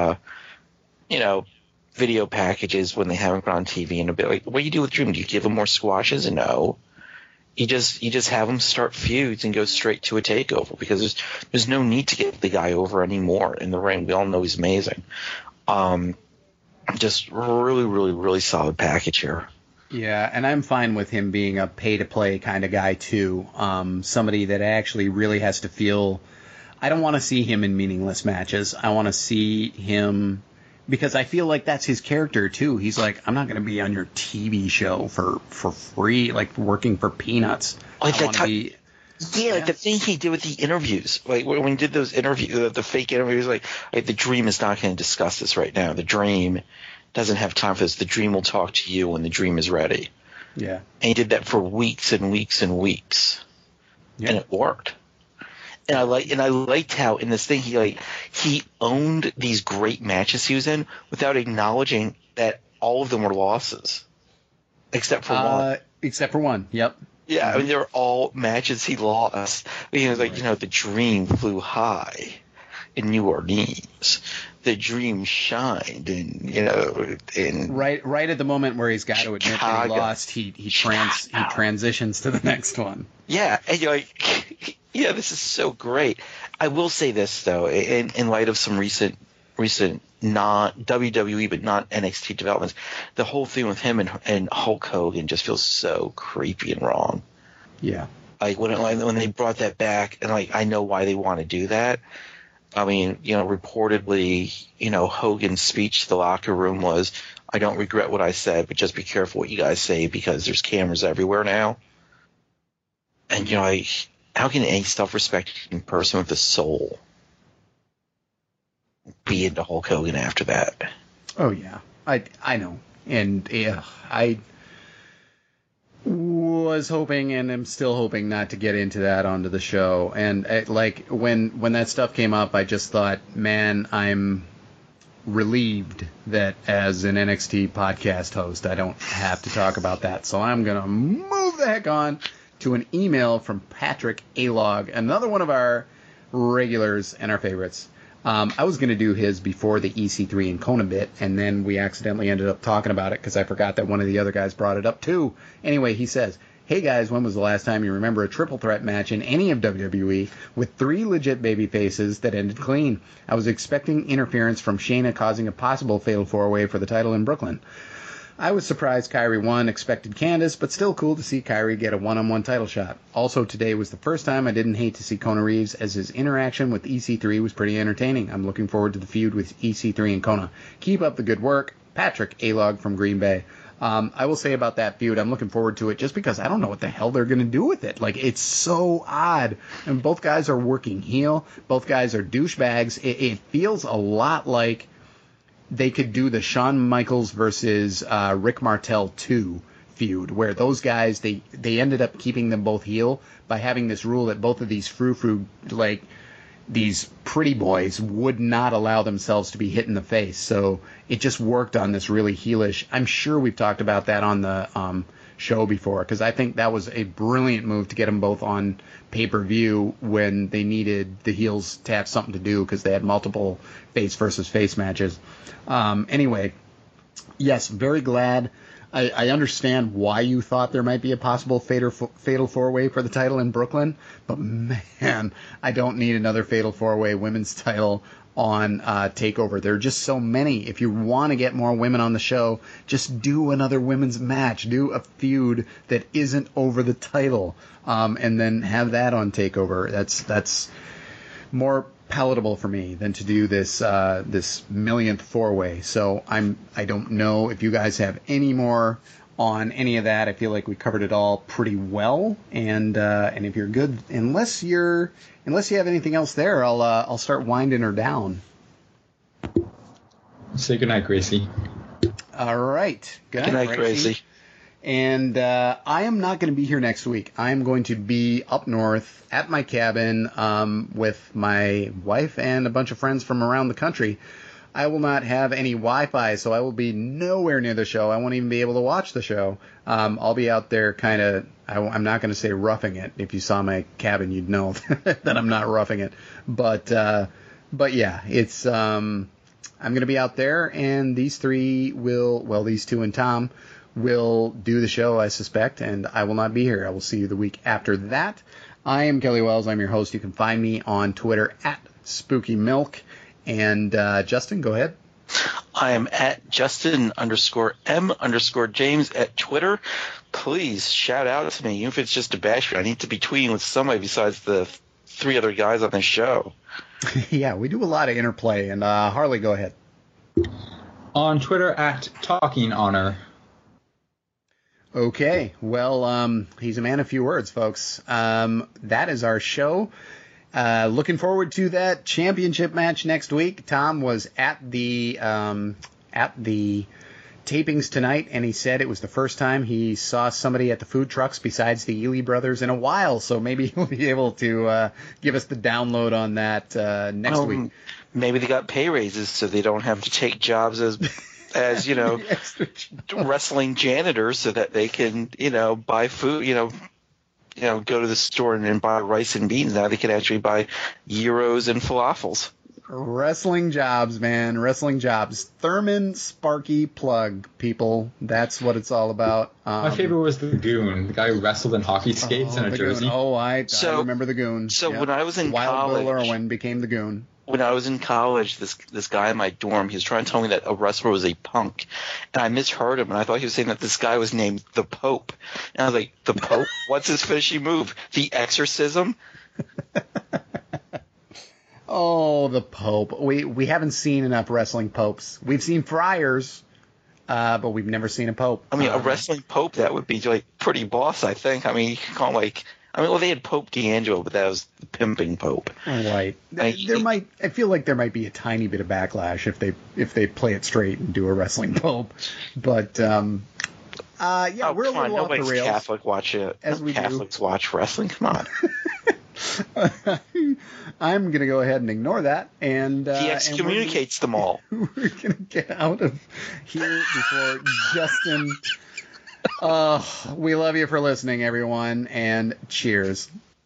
video packages when they haven't been on TV. And a bit like, what do you do with Dream? Do you give him more squashes? No. You just have him start feuds and go straight to a takeover, because there's no need to get the guy over anymore in the ring. We all know he's amazing. Just really, really, really solid package here. Yeah, and I'm fine with him being a pay-to-play kind of guy, too. Somebody that actually really has to feel... I don't want to see him in meaningless matches. I want to see him... Because I feel like that's his character, too. He's like, I'm not going to be on your TV show for free, like working for peanuts. Like like the thing he did with the interviews. Like when he did those interviews, the fake interviews, like the Dream is not going to discuss this right now. The Dream doesn't have time for this. The Dream will talk to you when the Dream is ready. Yeah. And he did that for weeks and weeks and weeks. Yeah. And it worked. And I liked how in this thing he owned these great matches he was in without acknowledging that all of them were losses. Except for one. Except for one, yep. Yeah, I mean, they were all matches he lost. He was like, the Dream flew high in New Orleans. The Dream shined in right at the moment where he's got to admit that he lost, he transitions to the next one. Yeah, and you're like, yeah, this is so great. I will say this though, in light of some recent non WWE but not NXT developments, the whole thing with him and Hulk Hogan just feels so creepy and wrong. Yeah, like when they brought that back, and like I know why they want to do that. I mean, reportedly, Hogan's speech to the locker room was, "I don't regret what I said, but just be careful what you guys say because there's cameras everywhere now." And how can any self-respecting person with a soul be into Hulk Hogan after that? Oh yeah, I know, and yeah, I was hoping and am still hoping not to get into that onto the show. And when that stuff came up, I just thought, man, I'm relieved that as an NXT podcast host, I don't have to talk about that. So I'm gonna move the heck on to an email from Patrick Alog, another one of our regulars and our favorites. I was going to do his before the EC3 and Kona bit, and then we accidentally ended up talking about it because I forgot that one of the other guys brought it up too. Anyway, he says, "Hey guys, when was the last time you remember a triple threat match in any of WWE with 3 legit baby faces that ended clean? I was expecting interference from Shayna causing a possible fatal 4-way for the title in Brooklyn. I was surprised Kairi won, expected Candice, but still cool to see Kairi get a one-on-one title shot. Also, today was the first time I didn't hate to see Kona Reeves, as his interaction with EC3 was pretty entertaining. I'm looking forward to the feud with EC3 and Kona. Keep up the good work. Patrick Alog from Green Bay." I will say about that feud, I'm looking forward to it just because I don't know what the hell they're going to do with it. Like, it's so odd. And both guys are working heel. Both guys are douchebags. It feels a lot like they could do the Shawn Michaels versus Rick Martel 2 feud, where those guys, they ended up keeping them both heel by having this rule that both of these frou-frou, like, these pretty boys would not allow themselves to be hit in the face. So it just worked on this really heelish. I'm sure we've talked about that on the show before, because I think that was a brilliant move to get them both on pay-per-view when they needed the heels to have something to do because they had multiple face versus face matches. Anyway, yes, very glad. I understand why you thought there might be a possible fatal 4-way for the title in Brooklyn, but man, I don't need another fatal 4-way women's title on TakeOver. There are just so many. If you want to get more women on the show, just do another women's match. Do a feud that isn't over the title, and then have that on TakeOver. That's more palatable for me than to do this this millionth four-way. So I don't know if you guys have any more on any of that. I feel like we covered it all pretty well, and if you're good, unless you have anything else there, I'll start winding her down. Say goodnight, Gracie. All right. Good night, Gracie. And I am not going to be here next week. I am going to be up north at my cabin with my wife and a bunch of friends from around the country. I will not have any Wi-Fi, so I will be nowhere near the show. I won't even be able to watch the show. I'll be out there kind of, I'm not going to say roughing it. If you saw my cabin, you'd know that I'm not roughing it. But yeah, it's I'm going to be out there, and these two and Tom will do the show, I suspect, and I will not be here. I will see you the week after that. I am Kelly Wells. I'm your host. You can find me on Twitter at SpookyMilk. And Justin, go ahead. I am at Justin_M_James at Twitter. Please shout out to me, even if it's just a bash. I need to be tweeting with somebody besides the three other guys on the show. Yeah, we do a lot of interplay. And Harley, go ahead. On Twitter at Talking Honor. Okay, well, he's a man of few words, folks. That is our show. Looking forward to that championship match next week. Tom was at the tapings tonight, and he said it was the first time he saw somebody at the food trucks besides the Ely brothers in a while. So maybe he'll be able to give us the download on that next week. Maybe they got pay raises so they don't have to take jobs as wrestling janitors, so that they can buy food. Go to the store and buy rice and beans. Now they can actually buy gyros and falafels. Wrestling jobs, man. Wrestling jobs. Thurman Sparky plug, people. That's what it's all about. My favorite was the Goon, the guy who wrestled in hockey skates and a jersey. Goon. Oh, I remember the Goon. So when I was in college, Wild Bill Irwin became the Goon. When I was in college, this guy in my dorm, he was trying to tell me that a wrestler was a punk, and I misheard him, and I thought he was saying that this guy was named the Pope, and I was like, the Pope? What's his finishing move? The exorcism? Oh, the Pope. We haven't seen enough wrestling popes. We've seen friars, but we've never seen a pope. I mean, a wrestling pope, that would be like pretty boss, I think. I mean, you can call him they had Pope D'Angelo, but that was the pimping pope. Right. I feel like there might be a tiny bit of backlash if they play it straight and do a wrestling pope. But we're a little off the rails. Catholic watch it. Catholics watch wrestling. Come on. I'm gonna go ahead and ignore that, and he excommunicates them all. We're gonna get out of here before Justin. We love you for listening, everyone, and cheers.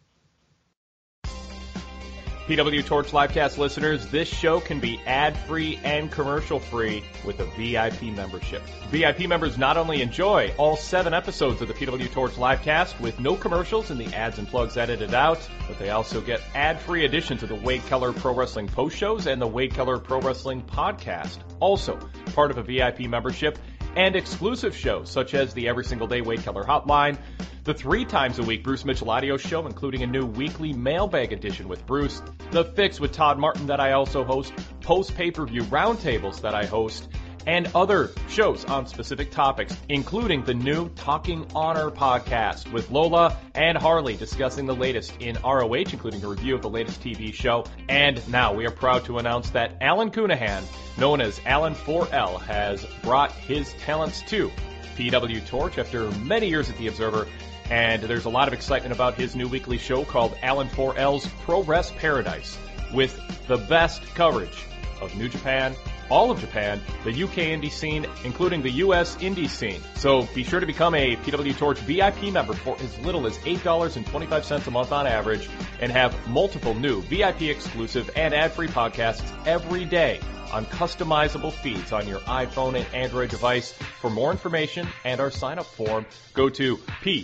PW Torch Livecast listeners, this show can be ad-free and commercial-free with a VIP membership. VIP members not only enjoy all 7 episodes of the PW Torch Livecast with no commercials and the ads and plugs edited out, but they also get ad-free editions of the Wade Keller Pro Wrestling post shows and the Wade Keller Pro Wrestling podcast. Also, part of a VIP membership and exclusive shows such as the Every Single Day Wade Keller Hotline, the 3 times a week Bruce Mitchell audio show, including a new weekly mailbag edition with Bruce, The Fix with Todd Martin that I also host, post-pay-per-view roundtables that I host, and other shows on specific topics, including the new Talking Honor podcast with Lola and Harley discussing the latest in ROH, including a review of the latest TV show. And now we are proud to announce that Alan Cunahan, known as Alan4L, has brought his talents to PW Torch after many years at The Observer, and there's a lot of excitement about his new weekly show called Alan4L's Pro Wrest Paradise, with the best coverage of New Japan, all of Japan, the UK indie scene, including the US indie scene. So be sure to become a PW Torch VIP member for as little as $8.25 a month on average, and have multiple new VIP exclusive and ad-free podcasts every day on customizable feeds on your iPhone and Android device. For more information and our sign-up form, go to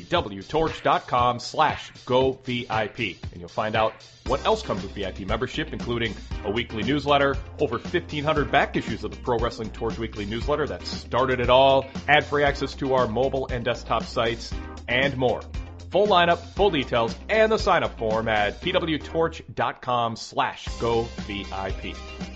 pwtorch.com/govip, and you'll find out what else comes with VIP membership, including a weekly newsletter, over 1,500 back issues of the Pro Wrestling Torch weekly newsletter that started it all, ad-free access to our mobile and desktop sites, and more. Full lineup, full details, and the sign-up form at pwtorch.com/govip.